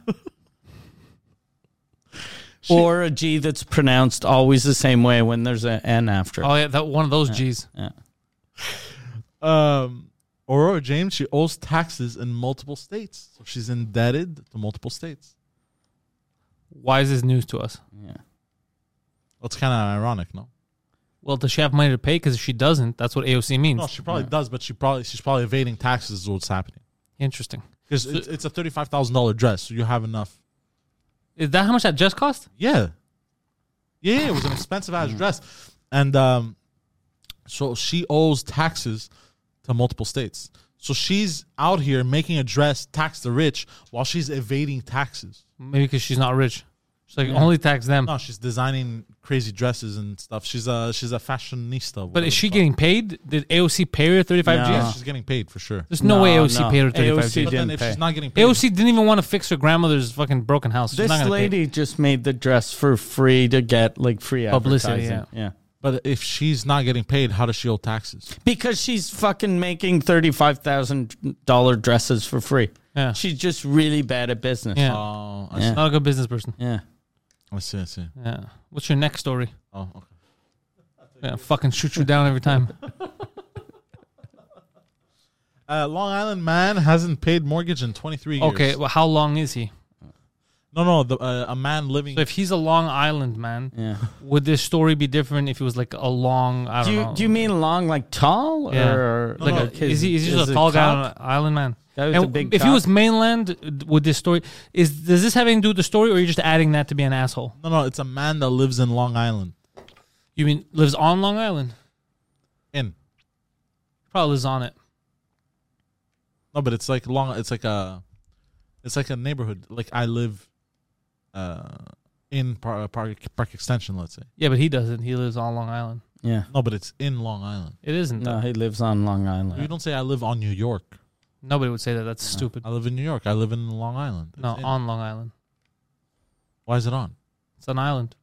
Or a G that's pronounced always the same way when there's an N after it. Oh, yeah, that one of those G's. Yeah. Um, Aurora James, she owes taxes in multiple states, so she's indebted to multiple states. Why is this news to us? Yeah. Well, it's kind of ironic, no? Well, does she have money to pay? Because if she doesn't, that's what A O C means. No, she probably does, but she probably she's probably evading taxes. Is what's happening Interesting. because it's, it's a thirty-five thousand dollar dress, so you have enough. Is that how much that just cost? Yeah, yeah, yeah, it was an expensive ass dress, and um, so she owes taxes to multiple states. So she's out here making a dress tax the rich while she's evading taxes. Maybe because she's not rich. She's like, Yeah. only tax them. No, she's designing crazy dresses and stuff. She's a she's a fashionista. But is she whatever getting paid? Did A O C pay her thirty-five No. the fuck. Yeah, G's? she's getting paid for sure. There's no, No, way A O C no. paid her thirty-five A O C G's. But then didn't if pay. she's not getting paid, A O C didn't even want to fix her grandmother's fucking broken house. She's This not gonna pay. lady just made the dress for free to get like free Publicity, advertising. Yeah. but if she's not getting paid, how does she owe taxes? Because she's fucking making thirty-five thousand dollars dresses for free. Yeah. She's just really bad at business. Yeah. Oh, I Yeah. see. Not a good business person. Yeah. I see. I see. Yeah. What's your next story? Oh, okay. Yeah, fucking shoot you down every time. Uh, Long Island man hasn't paid mortgage in twenty-three years. Okay, well, how long is he? No, no, the, uh, a man living. So if he's a Long Island man, Yeah. would this story be different if he was like a long? I don't Do you know. do you mean long like tall Yeah. or No, like no, a, is he is he just is a it tall guy cock? on an island man? Guy with And a big if he cock? was mainland, would this story is does this have anything to do with the story, or are you just adding that to be an asshole? no, no, it's a man that lives in Long Island. You mean lives on Long Island? In. Probably lives on it. No, but it's like long. It's like a, it's like a neighborhood. Like I live, uh, in Park Park, Park Extension. Let's say. Yeah, but he doesn't. He lives on Long Island. Yeah. No, but it's in Long Island. It isn't. No, though. he lives on Long You Island. don't say I live on New York. Nobody would say that. That's stupid. I live in New York. I live in Long Island. No, It's in. on Long Island. Why is it on? It's an island.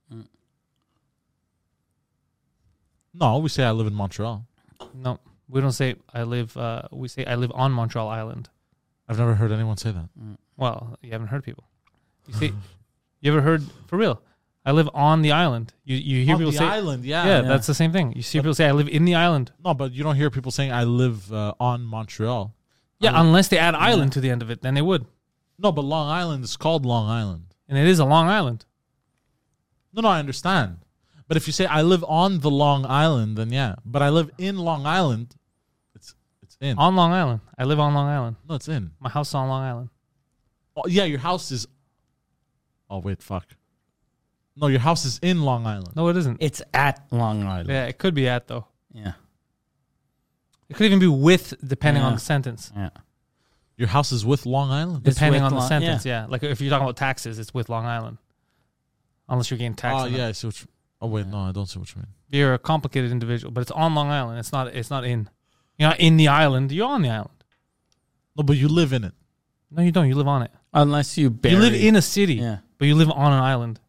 No, we say I live in Montreal. No, we don't say I live. Uh, we say I live on Montreal Island. I've never heard anyone say that. Well, you haven't heard people. You see, you ever heard for real? I live on the island. You you hear on people the say, island, yeah. yeah, Yeah. that's the same thing. You see people say I live in the island. No, but you don't hear people saying I live uh, on Montreal. Yeah, I live- unless they add island to the end of it, then they would. No, but Long Island is called Long Island. And it is a Long Island. No, no, I understand. But if you say I live on the Long Island, then yeah. But I live in Long Island. It's it's in. On Long Island. I live on Long Island. No, it's in. My house is on Long Island. Oh, yeah, your house is. Oh wait, fuck. No, your house is in Long Island. No, it isn't. It's at Long Island. Yeah, it could be at though. Yeah. It could even be with, depending on Yeah. the sentence. Yeah. Your house is with Long Island. It's Depending with on the Long- sentence, yeah. Like if you're talking about taxes, it's with Long Island. Unless you're getting taxed. Oh on it. yeah, I see what. You, oh wait, no, I don't see what you mean. You're a complicated individual, but it's on Long Island. It's not. It's not in. You're not in the island. You're on the island. No, but you live in it. No, you don't. You live on it. Unless you bury. You live in a city, Yeah. but you live on an island.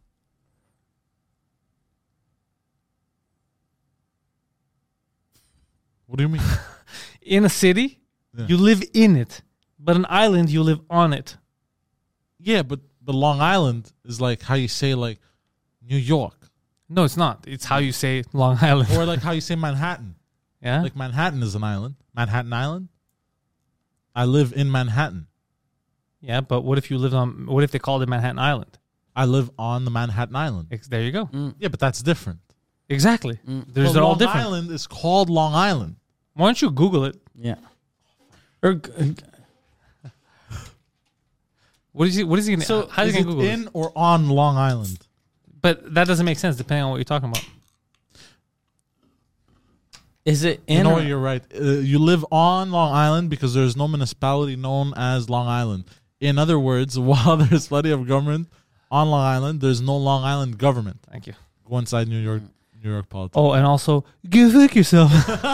What do you mean? In a city, Yeah. you live in it, but an island, you live on it. Yeah, but but Long Island is like how you say like New York, No, it's not. It's how you say Long Island. or like how you say Manhattan. Yeah. Like Manhattan is an island. Manhattan Island. I live in Manhattan. Yeah, but what if you lived on? What if they called it Manhattan Island? I live on the Manhattan Island. Ex- There you go. Mm. Yeah, but that's different. Exactly. There's But they're all Long different. Island is called Long Island. Why don't you Google it? Yeah. Or g- What is he? What is he? Gonna, So, how is Is he it gonna Google in it? or on Long Island? But that doesn't make sense depending on what you're talking about. is it in? You know or- what? You're right. Uh, you live on Long Island because there's no municipality known as Long Island. In other words, while there's plenty of government on Long Island, there's no Long Island government. Thank you. Go inside New York, New York politics. Oh, and also, go fuck yourself.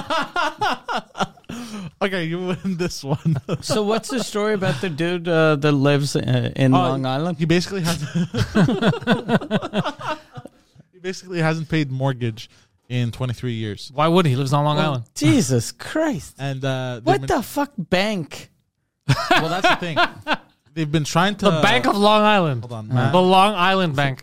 Okay, you win this one. So what's the story about the dude uh, that lives uh, in Uh, Long Island? He basically has. He basically hasn't paid mortgage in twenty-three years, Why would he? He lives on Long Oh, Island. Jesus Christ! and uh, they've What been- the fuck bank? Well, that's the thing. They've been trying to The Bank of Long Island. Hold on, man. The Long Island Bank.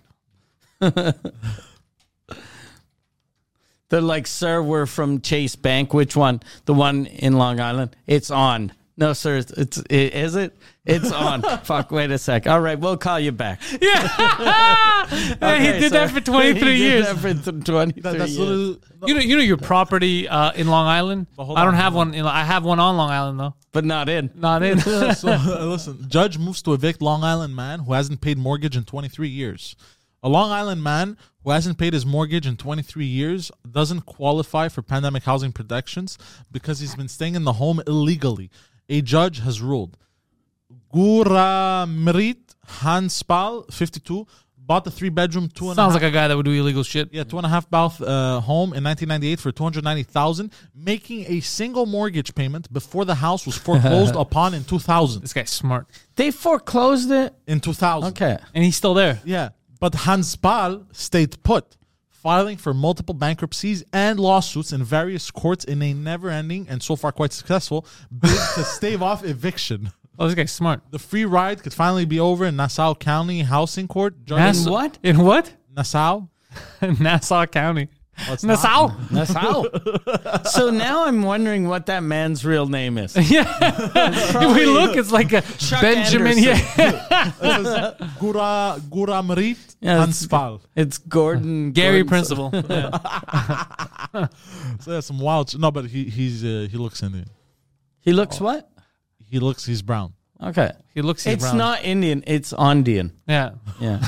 They're like, sir, we're from Chase Bank. Which one? The one in Long Island? It's on. No, sir. It's, it's it, is it? It's on. Fuck. Wait a sec. All right, we'll call you back. Yeah. he Okay, did that sir. for twenty-three He did years. that for th- twenty-three That, that's years. literally. You know, you know your property uh, in Long Island. But hold I don't on, have hold one. In, I have one on Long Island though. But not in. Not in. so uh, listen, judge moves to evict Long Island man who hasn't paid mortgage in twenty-three years. A Long Island man who hasn't paid his mortgage in twenty-three years doesn't qualify for pandemic housing protections because he's been staying in the home illegally. A judge has ruled. Guramrit Hanspal, fifty-two, bought the three-bedroom, two and a Sounds half- like a guy that would do illegal shit. Yeah, two and a half bath uh, home in nineteen ninety-eight for two hundred ninety thousand, making a single mortgage payment before the house was foreclosed upon in two thousand. This guy's smart, They foreclosed it. In two thousand, Okay. and he's still there. yeah. But Hanspal stayed put, filing for multiple bankruptcies and lawsuits in various courts in a never-ending and so far quite successful bid to stave off eviction. Oh, this guy's smart. The free ride could finally be over in Nassau County Housing Court. Judge- Nass- what? In what? Nassau. Nassau County. Oh, it's not? Nassau. That's how. So now I'm wondering what that man's real name is. Yeah. If we look, it's like a Benjamin. Anderson. Yeah. Gura Gura Marit Yeah, it's- Hanspal. It's Gordon Gary Gordon- Principal. Yeah. So that's some wild. sh- No, but he he's uh, he looks Indian. He looks what? He looks he's brown. Okay. He looks. he's It's brown. not Indian. It's Ondian. Yeah. Yeah.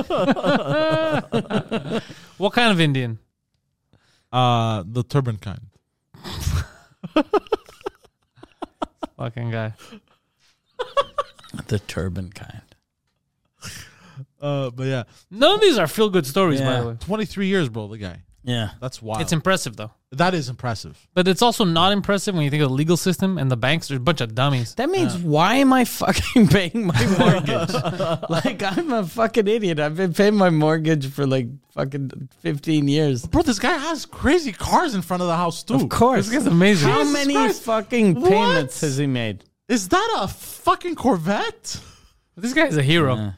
What kind of Indian? Uh, the turban kind. Fucking guy. The turban kind. Uh, but yeah, None of these are feel good stories, by Yeah. the way. twenty-three years, bro. The guy. Yeah. That's wild. It's impressive though. that is impressive. But it's also not impressive when you think of the legal system and the banks. There's a bunch of dummies. That means why am I fucking paying my mortgage? Like, I'm a fucking idiot. I've been paying my mortgage for like fucking fifteen years. Bro, this guy has crazy cars in front of the house too. Of course. This guy's amazing. How Jesus many Christ. fucking What? payments has he made? Is that a fucking Corvette? This guy's a hero. Yeah.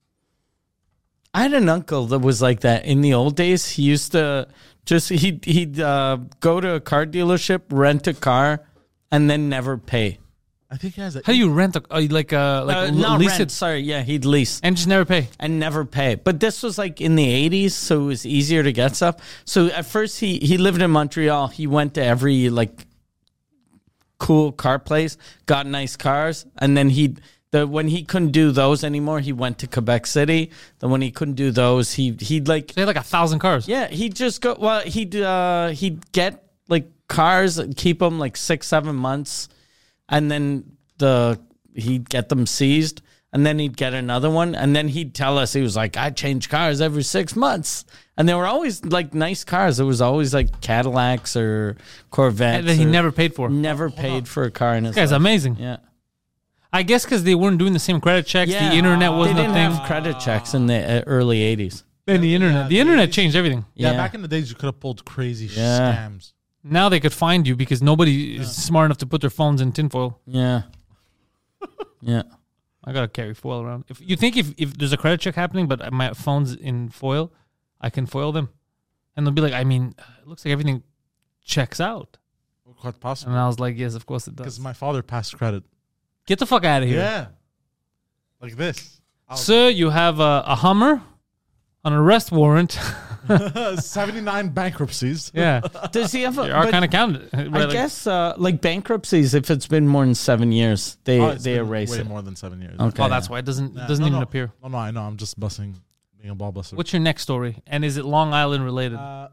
I had an uncle that was like that in the old days. He used to just he'd he'd uh, go to a car dealership, rent a car, and then never pay. I think he has a. How do you rent a uh, like uh like Uh, l- not lease rent. it Sorry, yeah, he'd lease and just never pay? and never pay. But this was like in the eighties, so it was easier to get stuff. So at first, he he lived in Montreal. He went to every like cool car place, got nice cars, and then he the when he couldn't do those anymore, he went to Quebec City. Then when he couldn't do those, he he'd like They had like a thousand cars. yeah, he'd just go. Well, he'd uh, he'd get like cars, keep them like six, seven months, and then the he'd get them seized, and then he'd get another one, and then he'd tell us he was like, I change cars every six months, and they were always like nice cars. It was always like Cadillacs or Corvettes. And that he or- never paid for. This never paid for a car in his guy's life. amazing. Yeah, I guess because they weren't doing the same credit checks. yeah. The internet wasn't They a didn't thing. have credit checks in the uh, early eighties. Then the internet. Yeah, the the internet eighties. changed everything. yeah, Yeah. back in the days, you could have pulled crazy Yeah. scams. Now they could find you because nobody is smart enough to put their phones in tinfoil. Yeah, yeah. I gotta carry foil around. If you think if, if there's a credit check happening, but my phone's in foil, I can foil them, and they'll be like, I mean, it looks like everything checks out. Quite possible. And I was like, yes, of course it Because does. my father passed credit. Get the fuck out of here, Yeah. Like this. sir. You have a, a Hummer, an arrest warrant. seventy-nine bankruptcies. Yeah, Does he have a? you are but- kind of counted. I guess uh, like bankruptcies, if it's been more than seven years, they Oh, it's they been erase way it. more than seven years. Okay. Oh, that's why it doesn't Yeah, it doesn't no, even no. appear. Oh, no, I know. I'm just busting, being a ball buster. What's your next story? And is it Long Island related? Uh,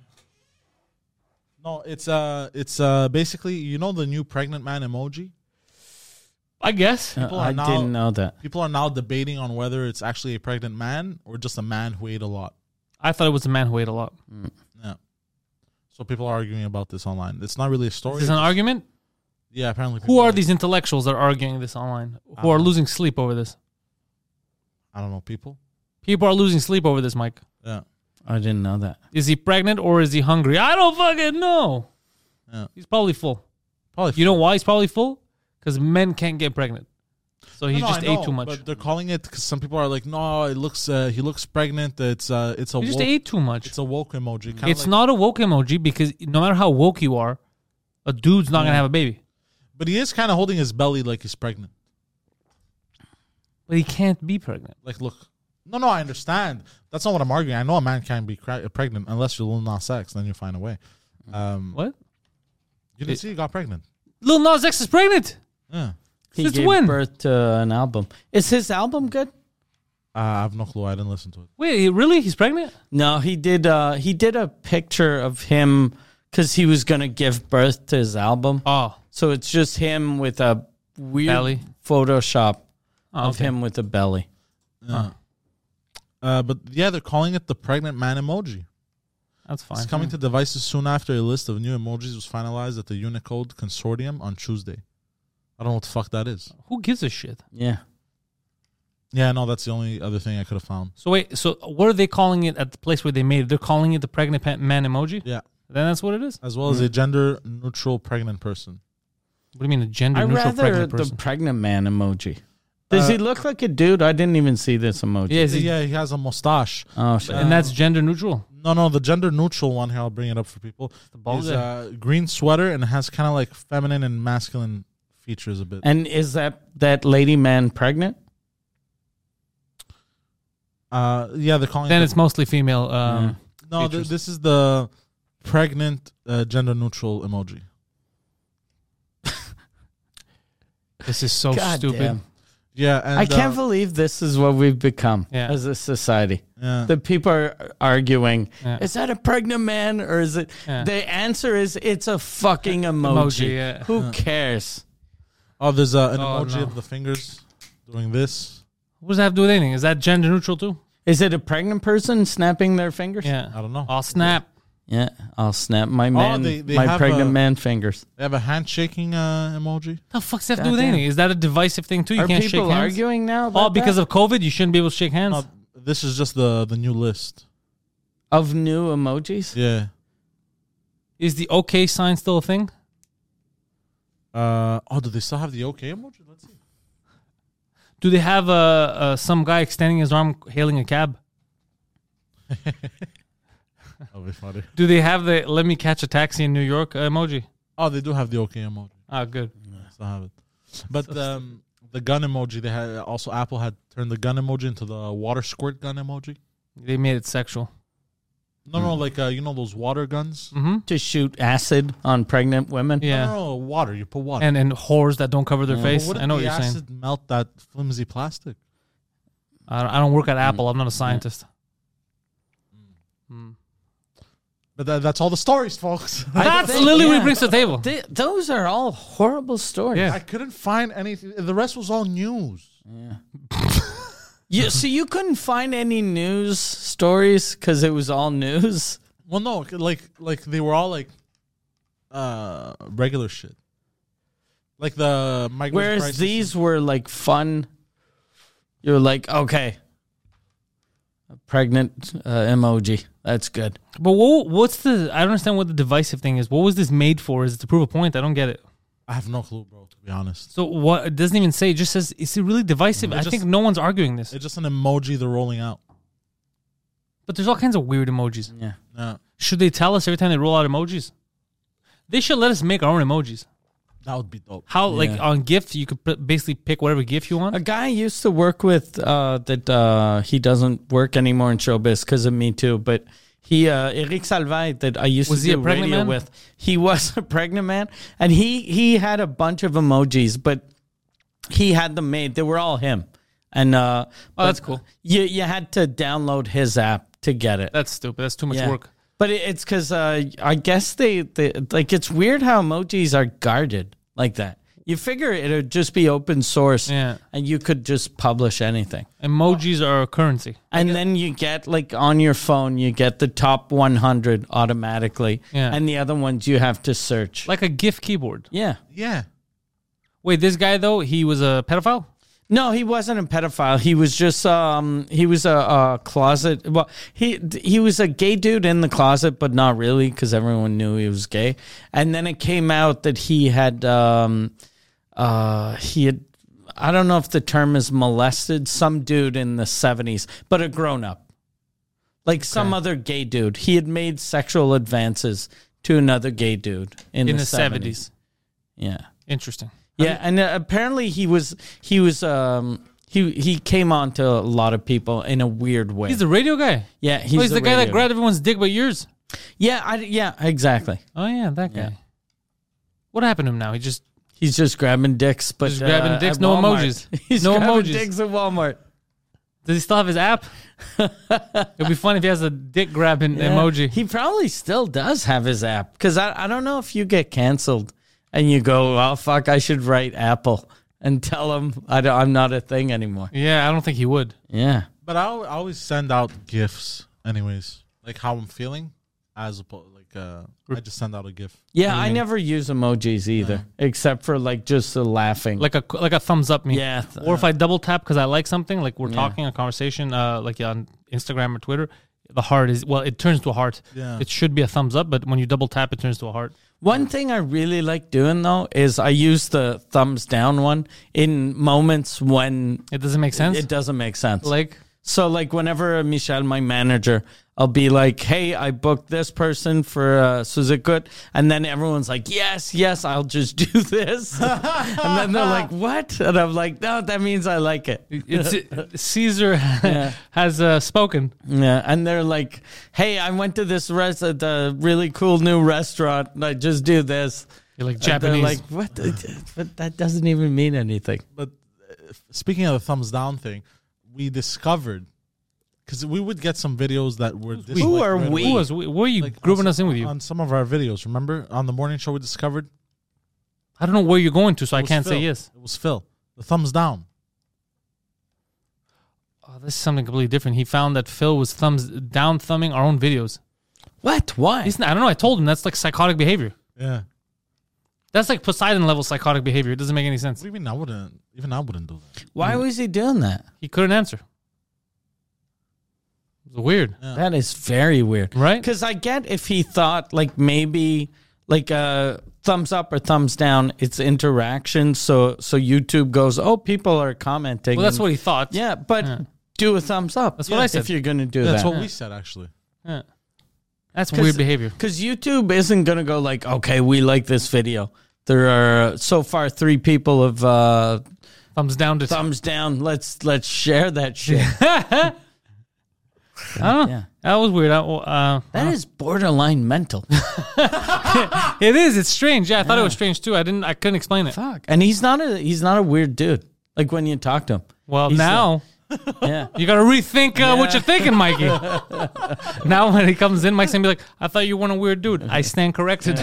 no, it's uh, it's uh, basically you know the new pregnant man emoji. I guess. Uh, People are I now- didn't know that. People are now debating on whether it's actually a pregnant man or just a man who ate a lot. I thought it was a man who ate a lot. Yeah. So people are arguing about this online. It's not really a Is story. this an argument? Yeah, apparently. Who people are these intellectuals that are arguing this online? Who are Um, losing sleep over this? I don't know. People. People are losing sleep over this, Mike. Yeah. I didn't know that. Is he pregnant or is he hungry? I don't fucking know. Yeah. He's probably full. Probably. You know why he's probably full? Because men can't get pregnant. So he No, no, just I ate know, too much. But they're calling it because some people are like, no, it looks. Uh, he looks pregnant. It's uh, it's a. He just woke, ate too much. It's a woke emoji. Kinda It's like- not a woke emoji because no matter how woke you are, a dude's not going to Yeah. have a baby. But he is kind of holding his belly like he's pregnant. But he can't be pregnant. Like, look. No, no, I understand. That's not what I'm arguing. I know a man can't be cra- pregnant unless you're Lil Nas X. Then you find a way. Um, What? You didn't It- see he got pregnant. Lil Nas X is pregnant. Yeah. He Since gave when? birth to an album. Is his album good? Uh, I have no clue. I didn't listen to it. Wait, he- really? He's pregnant? No, he did. Uh, he did a picture of him because he was gonna give birth to his album. Oh. So it's just him with a weird Belly. Photoshop Oh, of okay. him with a belly. Yeah. Uh, but yeah, they're calling it the pregnant man emoji. That's fine. It's coming to devices soon after a list of new emojis was finalized at the Unicode Consortium on Tuesday. I don't know what the fuck that is. Who gives a shit? Yeah. Yeah, no, that's the only other thing I could have found. So wait, so what are they calling it at the place where they made it? They're calling it the pregnant pa- man emoji? Yeah. Then that's what it is? As well as a gender neutral pregnant person. What do you mean a gender I neutral rather pregnant the person? pregnant man emoji. Does Uh, he look like a dude? I didn't even see this emoji. Yeah, is he- Yeah, he has a mustache. Oh, shit. and that's gender neutral. No, no, the gender neutral one here. I'll bring it up for people. bald Is guy. uh, green sweater and it has kind of like feminine and masculine features a bit. And is that that lady man pregnant? Uh, yeah, they're calling Then it. it's mostly female. Um, No, th- features. this is the pregnant uh, gender neutral emoji. This is so God stupid. damn. Yeah, and I can't uh, believe this is what we've become Yeah. as a society. yeah. The people are arguing, Yeah. is that a pregnant man or is it? Yeah. The answer is it's a fucking emoji. Emoji, yeah. Who cares? Oh, there's uh, an Oh, emoji no. of the fingers doing this. What does that have to do with anything? Is that gender neutral too? Is it a pregnant person snapping their fingers? Yeah. I don't know. I'll snap. Yeah, I'll snap my man, they- they my have pregnant a- man fingers. They have a handshaking uh, emoji. The fuck's that have to do with Goddamn. anything? Is that a divisive thing too? You Are can't shake people hands. arguing now? Oh, About because that? of COVID, you shouldn't be able to shake hands. No, this is just the the new list. of new emojis. Yeah. Is the OK sign still a thing? Uh, oh, do they still have the OK emoji? Let's see. Do they have uh, uh, some guy extending his arm hailing a cab? That'll be funny. Do they have the "Let me catch a taxi in New York" uh, emoji? Oh, they do have the OK emoji. Ah, good. They still have it. But um, the gun emoji, they had also Apple had turned the gun emoji into the water squirt gun emoji. They made it sexual. No, no, like uh, you know those water guns. Mm-hmm. To shoot acid on pregnant women. Yeah. No, no, no, water. You put water. And and whores that don't cover their Yeah. But face. wouldn't I know what the you're saying. acid melt that flimsy plastic? I don't, I don't work at Apple. I'm not a scientist. But that, that's all the stories, folks. That's think- literally what yeah. he brings to the table. Th- those are all horrible stories. Yeah. I couldn't find anything. The rest was all news. You, so you couldn't find any news stories because it was all news? Well, no, like like they were all like uh regular shit. Like the migrant Whereas crisis. these were like fun. You're like, okay, a pregnant uh, emoji. That's good. But what, what's the? I don't understand what the divisive thing is. What was this made for? Is it to prove a point? I don't get it. I have no clue, bro. To be honest, So what? It doesn't even say. It just says. Is it really divisive? It I just- think no one's arguing this. it's just an emoji they're rolling out. But there's all kinds of weird emojis. Yeah. Yeah, Should they tell us every time they roll out emojis? They should let us make our own emojis. that would be dope. How like Yeah. on GIF you could p- basically pick whatever GIF you want. A guy I used to work with uh, that uh, he doesn't work anymore in showbiz because of Me Too, but he, uh, Eric Salvay, that I used Was to he do a pregnant radio man? with, he was a pregnant man, and he, he had a bunch of emojis, but he had them made. They were all him. And uh, Oh, that's but cool. You, you had to download his app to get it. That's stupid. That's too much Yeah. work. But it, it's because uh, I guess they, they like it's weird how emojis are guarded like that. You figure it would just be open source, Yeah. and you could just publish anything. Emojis are a currency. And then you get like on your phone, you get the top one hundred automatically, Yeah. and the other ones you have to search. Like a GIF keyboard. Yeah. Yeah, Wait, this guy though, he was a pedophile? No, he wasn't a pedophile. He was just um he was a, a closet. Well, he he was a gay dude in the closet, but not really because everyone knew he was gay. And then it came out that he had um uh he had I don't know if the term is molested some dude in the seventies, but a grown up, like some other gay dude. He had made sexual advances to another gay dude in, In the, the seventies. Yeah. Interesting. Yeah, and uh, apparently he was he was um he he came on to a lot of people in a weird way. He's the radio guy. yeah, he's, oh, he's the, guy that radio- grabbed everyone's dick but yours. Yeah, I, yeah, exactly. Oh yeah, that guy. Yeah. What happened to him now? He just He's just grabbing dicks, but Just grabbing uh, dicks, at no Walmart. emojis. He's No grabbing emojis. dicks at Walmart. does he still have his app? It'd be funny if he has a dick grabbing Yeah. emoji. He probably still does have his app because I I don't know if you get canceled and you go, oh fuck, I should write Apple and tell them I don't, I'm not a thing anymore. yeah, I don't think he would. Yeah. but I al- I always send out gifs, anyways, like how I'm feeling, as opposed like uh, I just send out a gif. Yeah, do you I mean? never use emojis either, except for like just the laughing. Like a like a thumbs up me. yeah. th- Or if I double tap because I like something, like we're Yeah. talking a conversation, uh, like on Instagram or Twitter, the heart is well, it turns to a heart. Yeah. It should be a thumbs up, but when you double tap, it turns to a heart. One thing I really like doing though is I use the thumbs down one in moments when It doesn't make sense. it doesn't make sense. Like, So, like, whenever Michel, my manager, I'll be like, hey, I booked this person for uh, Suzukut. And then everyone's like, yes, yes, I'll just do this. And then they're like, what? And I'm like, no, that means I like it. it's, Caesar has uh, spoken. Yeah. And they're like, hey, I went to this res- uh, the really cool new restaurant. And I just do this. You're like And Japanese. they're like, what? the- But that doesn't even mean anything. But uh, speaking of the thumbs down thing, we discovered because we would get some videos that were dis- Who like, are right we? away. Who was? Where are you Like, grouping on us in some- with you? on some of our videos. Remember on the morning show we discovered I don't know where you're going to, so It I was can't Phil. say yes. It was Phil. The thumbs down. Oh, this is something completely different. He found that Phil was thumbs down thumbing our own videos. What? Why? He's not, I don't know. I told him that's like psychotic behavior. Yeah. That's like Poseidon level psychotic behavior. It doesn't make any sense. What do you mean I wouldn't? Even I wouldn't do that. Why was he doing that? He couldn't answer. It was weird, Yeah. That is very weird. right? Because I get if he thought like maybe like a thumbs up or thumbs down, it's interaction. So so YouTube goes, oh, people are commenting. Well, that's and- what he thought. Yeah, but Yeah. do a thumbs up. That's what I said. If you're gonna do That's that, what we said actually. Yeah. That's 'Cause- weird behavior. because YouTube isn't gonna go like, okay, we like this video. There are so far three people have uh, Thumbs down to thumbs down. Let's let's share that shit. I don't know. Yeah. That was weird. I, uh, That is borderline mental. it is. It's strange. Yeah, I thought it was strange too. I didn't. I couldn't explain it. Fuck. And he's not a he's not a weird dude. Like when you talk to him. Well, He's now Yeah. you got to rethink uh, what you're thinking, Mikey. Now when he comes in, Mike's gonna be like, "I thought you weren't a weird dude." I stand corrected.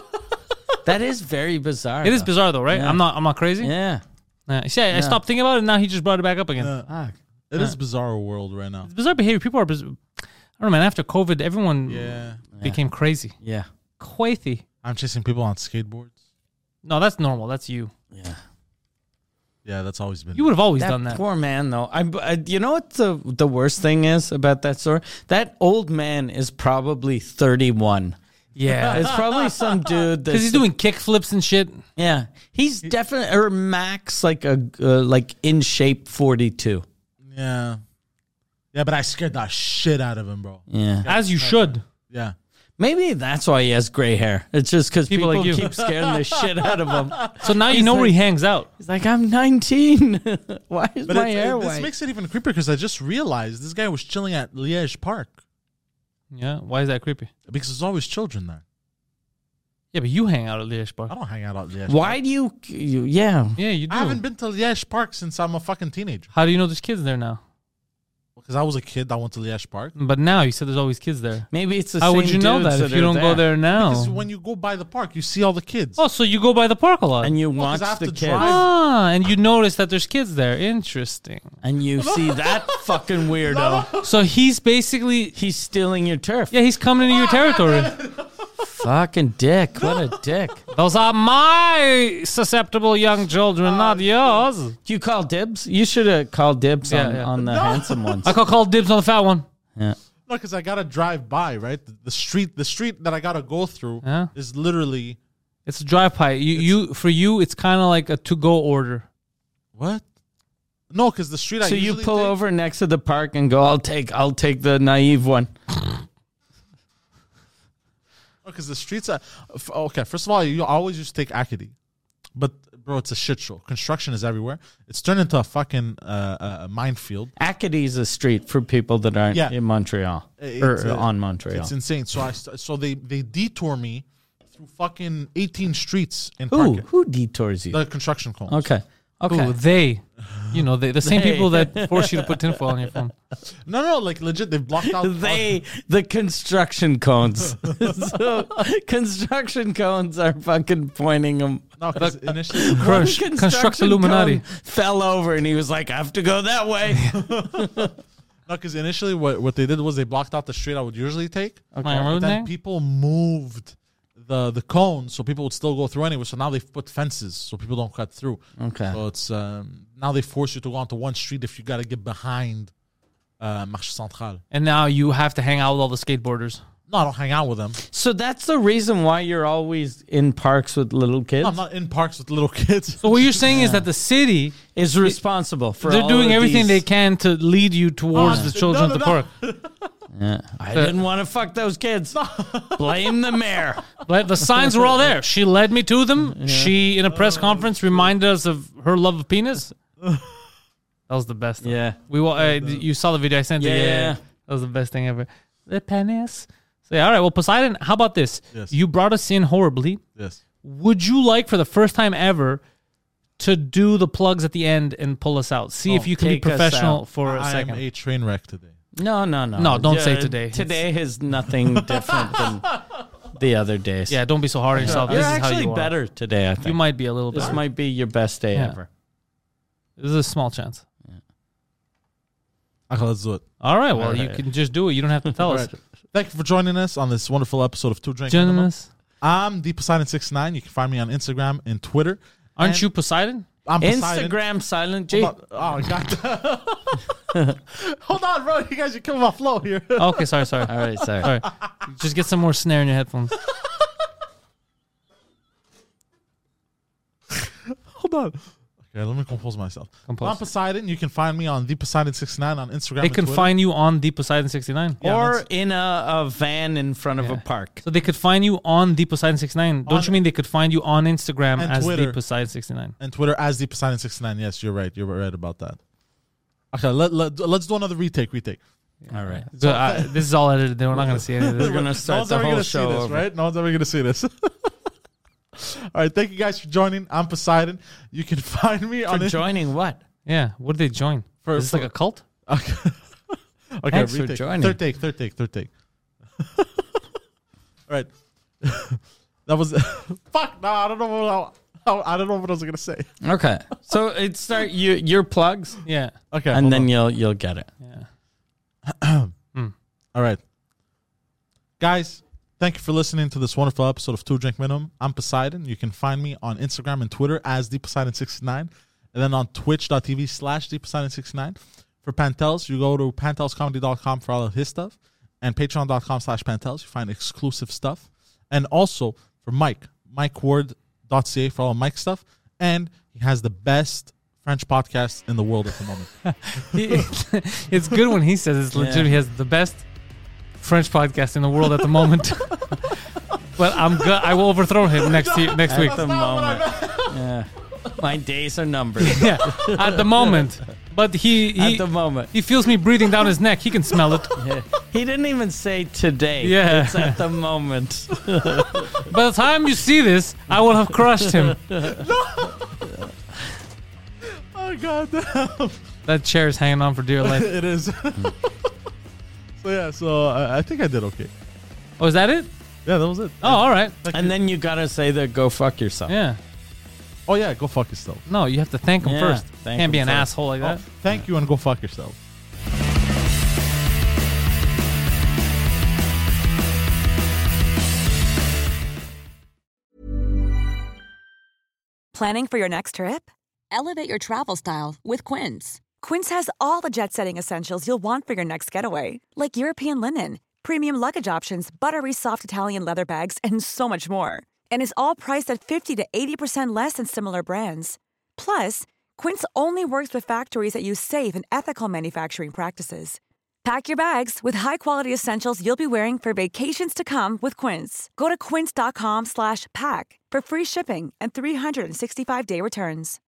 That is very bizarre. It is though. bizarre though, right? Yeah. I'm not. I'm not crazy. Yeah. Yeah. See, I, I stopped thinking about it. And now he just brought it back up again. Yeah. Fuck. It is bizarre world right now. It's bizarre behavior. People are. Biz- I don't know, man. After COVID, everyone Yeah. became crazy. Yeah. Crazy. I'm chasing people on skateboards. No, that's normal. That's you. Yeah. Yeah, that's always been. You would have always That done that. poor man, though. I, I, you know what the the worst thing is about that story? That old man is probably thirty-one. Yeah. It's probably some dude Because that's he's doing kick flips and shit. Yeah, he's definitely or max like a uh, like in shape forty-two. Yeah. Yeah, but I scared the shit out of him, bro. Yeah, As you should. Yeah. maybe that's why he has gray hair. It's just because People people, like you. keep scaring the shit out of him. So now you He's know where like- he hangs out. He's like, I'm nineteen. Why is But my it, hair it, this white? makes it even creepier because I just realized this guy was chilling at Liège Park Yeah. Why is that creepy? because there's always children there. Yeah, but you hang out at Liège Park. I don't hang out at Liège Why Park. do you, you? Yeah, Yeah, you do. I haven't been to Liège Park since I'm a fucking teenager. How do you know there's kids there now? Because I was a kid that went to Liège Park. But now you said there's always kids there. maybe it's the How same would you know dudes that if that you are don't go there now? Because when you go by the park, you see all the kids. Oh, so you go by the park a lot. and you Well, 'cause watch I have the to kids, drive. ah, and you notice that there's kids there. Interesting. and you see that fucking weirdo. So he's basically, He's stealing your turf. yeah, he's coming into your territory. Fucking dick. What a dick. Those are my susceptible young children, not yours. Do you call dibs? You should have called dibs Yeah, on, yeah. on the handsome ones. I call call dibs on the fat one. Yeah. No, because I gotta drive by, right? The, the street, the street that I gotta go through Yeah. is literally It's a drive by. You, you for you, it's kind of like a to go order. what? No, because the street I So you usually pull take- over next to the park and go, I'll take I'll take the naive one. because the streets are f- okay. First of all, you always used to take Acadie, but bro, it's a shit show. Construction is everywhere. It's turned into a fucking uh, uh, minefield. Acadie is a street for people that aren't Yeah. in Montreal It's, or uh, on Montreal. It's insane. So I st- so they they detour me through fucking eighteen streets in Who Park. who detours you? The construction cones. Okay. Okay. Ooh, they, you know, they, the same They. people that force you to put tinfoil on your phone. No, no, like legit. They've blocked out. They the construction cones. So construction cones are fucking pointing them. No, because initially. Crush, construct Illuminati. Fell over and he was like, I have to go that way. No, because initially what, what they did was they blocked out the street I would usually take. My But road then name? people moved the the cones, so people would still go through anyway. So now they've put fences so people don't cut through. Okay. So it's um, now they force you to go onto one street if you got to get behind uh, Marché Central. And now you have to hang out with all the skateboarders. No, I don't hang out with them. So that's the reason why you're always in parks with little kids? No, I'm not in parks with little kids. So what you're saying is that the city is responsible for they're all doing of everything these. they can to lead you towards Oh, the children no, at the no, park. Yeah. I didn't want to fuck those kids. Blame the mayor. Like, the signs were all there. She led me to them. She, in a press conference, reminded us of her love of penis. That was the best. Yeah. We wa- uh, You saw the video I sent Yeah, you. yeah, yeah. That was the best thing ever. The penis. So, yeah, all right. Well, Poseidon, how about this? Yes. You brought us in horribly. Yes. Would you like, for the first time ever, to do the plugs at the end and pull us out? See Oh, if you can be take us professional out. for a I second. am a train wreck today. No, no, no. No, don't say today. Today is nothing different than the other days. Yeah, don't be so hard on yourself. You're This is how actually you are. better today, I think. You might be a little This bit. might be your best day Yeah. ever. This is a small chance. Okay, let's do it. All right. Well, All you right. can just do it. You don't have to tell us. Right. Thank you for joining us on this wonderful episode of Two Drink Minimum. Gentlemen, I'm D Poseidon sixty-nine. You can find me on Instagram and Twitter. aren't And you Poseidon? I'm Poseidon. Instagram silent G. Hold on. Oh, God. Hold on, bro. You guys are killing my flow here. Okay, sorry, sorry. All right, sorry. All right. Just get some more snare in your headphones. Hold on. Okay, let me compose myself. Compose. I'm Poseidon. You can find me on the Poseidon sixty-nine on Instagram. They and can Twitter. find you on the Poseidon sixty-nine. Yeah, or that's- in a, a van in front of Yeah. a park. So they could find you on the Poseidon sixty-nine. Don't On- you mean they could find you on Instagram And as the Twitter. Poseidon sixty-nine? and Twitter as the Poseidon sixty-nine. Yes, you're right. You're right about that. Okay, let, let, let's do another retake. Retake. All right. So, uh, this is all edited. We're not going to see any of this. We're going to No start one's the ever whole gonna see show this, over. right? No one's ever gonna see this. All right, thank you guys for joining. I'm Poseidon. You can find me For on joining what? Yeah. What did they join? For- is this for- like a cult? Okay, okay Thanks for retake. joining. Third take, third take, third take. All right, that was fuck. No, I don't know what I, I don't know what I was gonna say. Okay. So it start you your plugs Yeah. Okay, and hold then on. you'll you'll get it. Yeah. All right, guys. Thank you for listening to this wonderful episode of Two Drink Minimum. I'm Poseidon. You can find me on Instagram and Twitter as the Poseidon sixty-nine, and then on twitch.tv slash the Poseidon sixty-nine. For Pantels, you go to pantels comedy dot com for all of his stuff, and patreon.com slash Pantels. You find exclusive stuff. And also for Mike, mikeword.ca for all of Mike's stuff. And he has the best French podcast in the world at the moment. He- it's good when he says it's legit. Yeah. He has the best French podcast in the world at the moment. But I'm good. I will overthrow him next year, next week. At the moment. Yeah. My days are numbered. Yeah, at the moment. But he he, At the moment. he feels me breathing down his neck. He can smell it. Yeah. He didn't even say today. Yeah. It's at the moment. By the time you see this, I will have crushed him. Oh, God damn. That chair is hanging on for dear life. It is. So, yeah, so uh, I think I did okay. Oh, is that it? Yeah, that was it. Oh, all right. Thank And you. then you gotta say the go fuck yourself. Yeah. Oh, yeah, go fuck yourself. No, you have to thank him Yeah, first. thank Can't be him an first. asshole like Oh, that. thank you and go fuck yourself. Planning for your next trip? Elevate your travel style with Quince. Quince has all the jet-setting essentials you'll want for your next getaway, like European linen, premium luggage options, buttery soft Italian leather bags, and so much more. And is all priced at fifty to eighty percent less than similar brands. Plus, Quince only works with factories that use safe and ethical manufacturing practices. Pack your bags with high-quality essentials you'll be wearing for vacations to come with Quince. Go to quince.com slash pack for free shipping and three sixty-five day returns.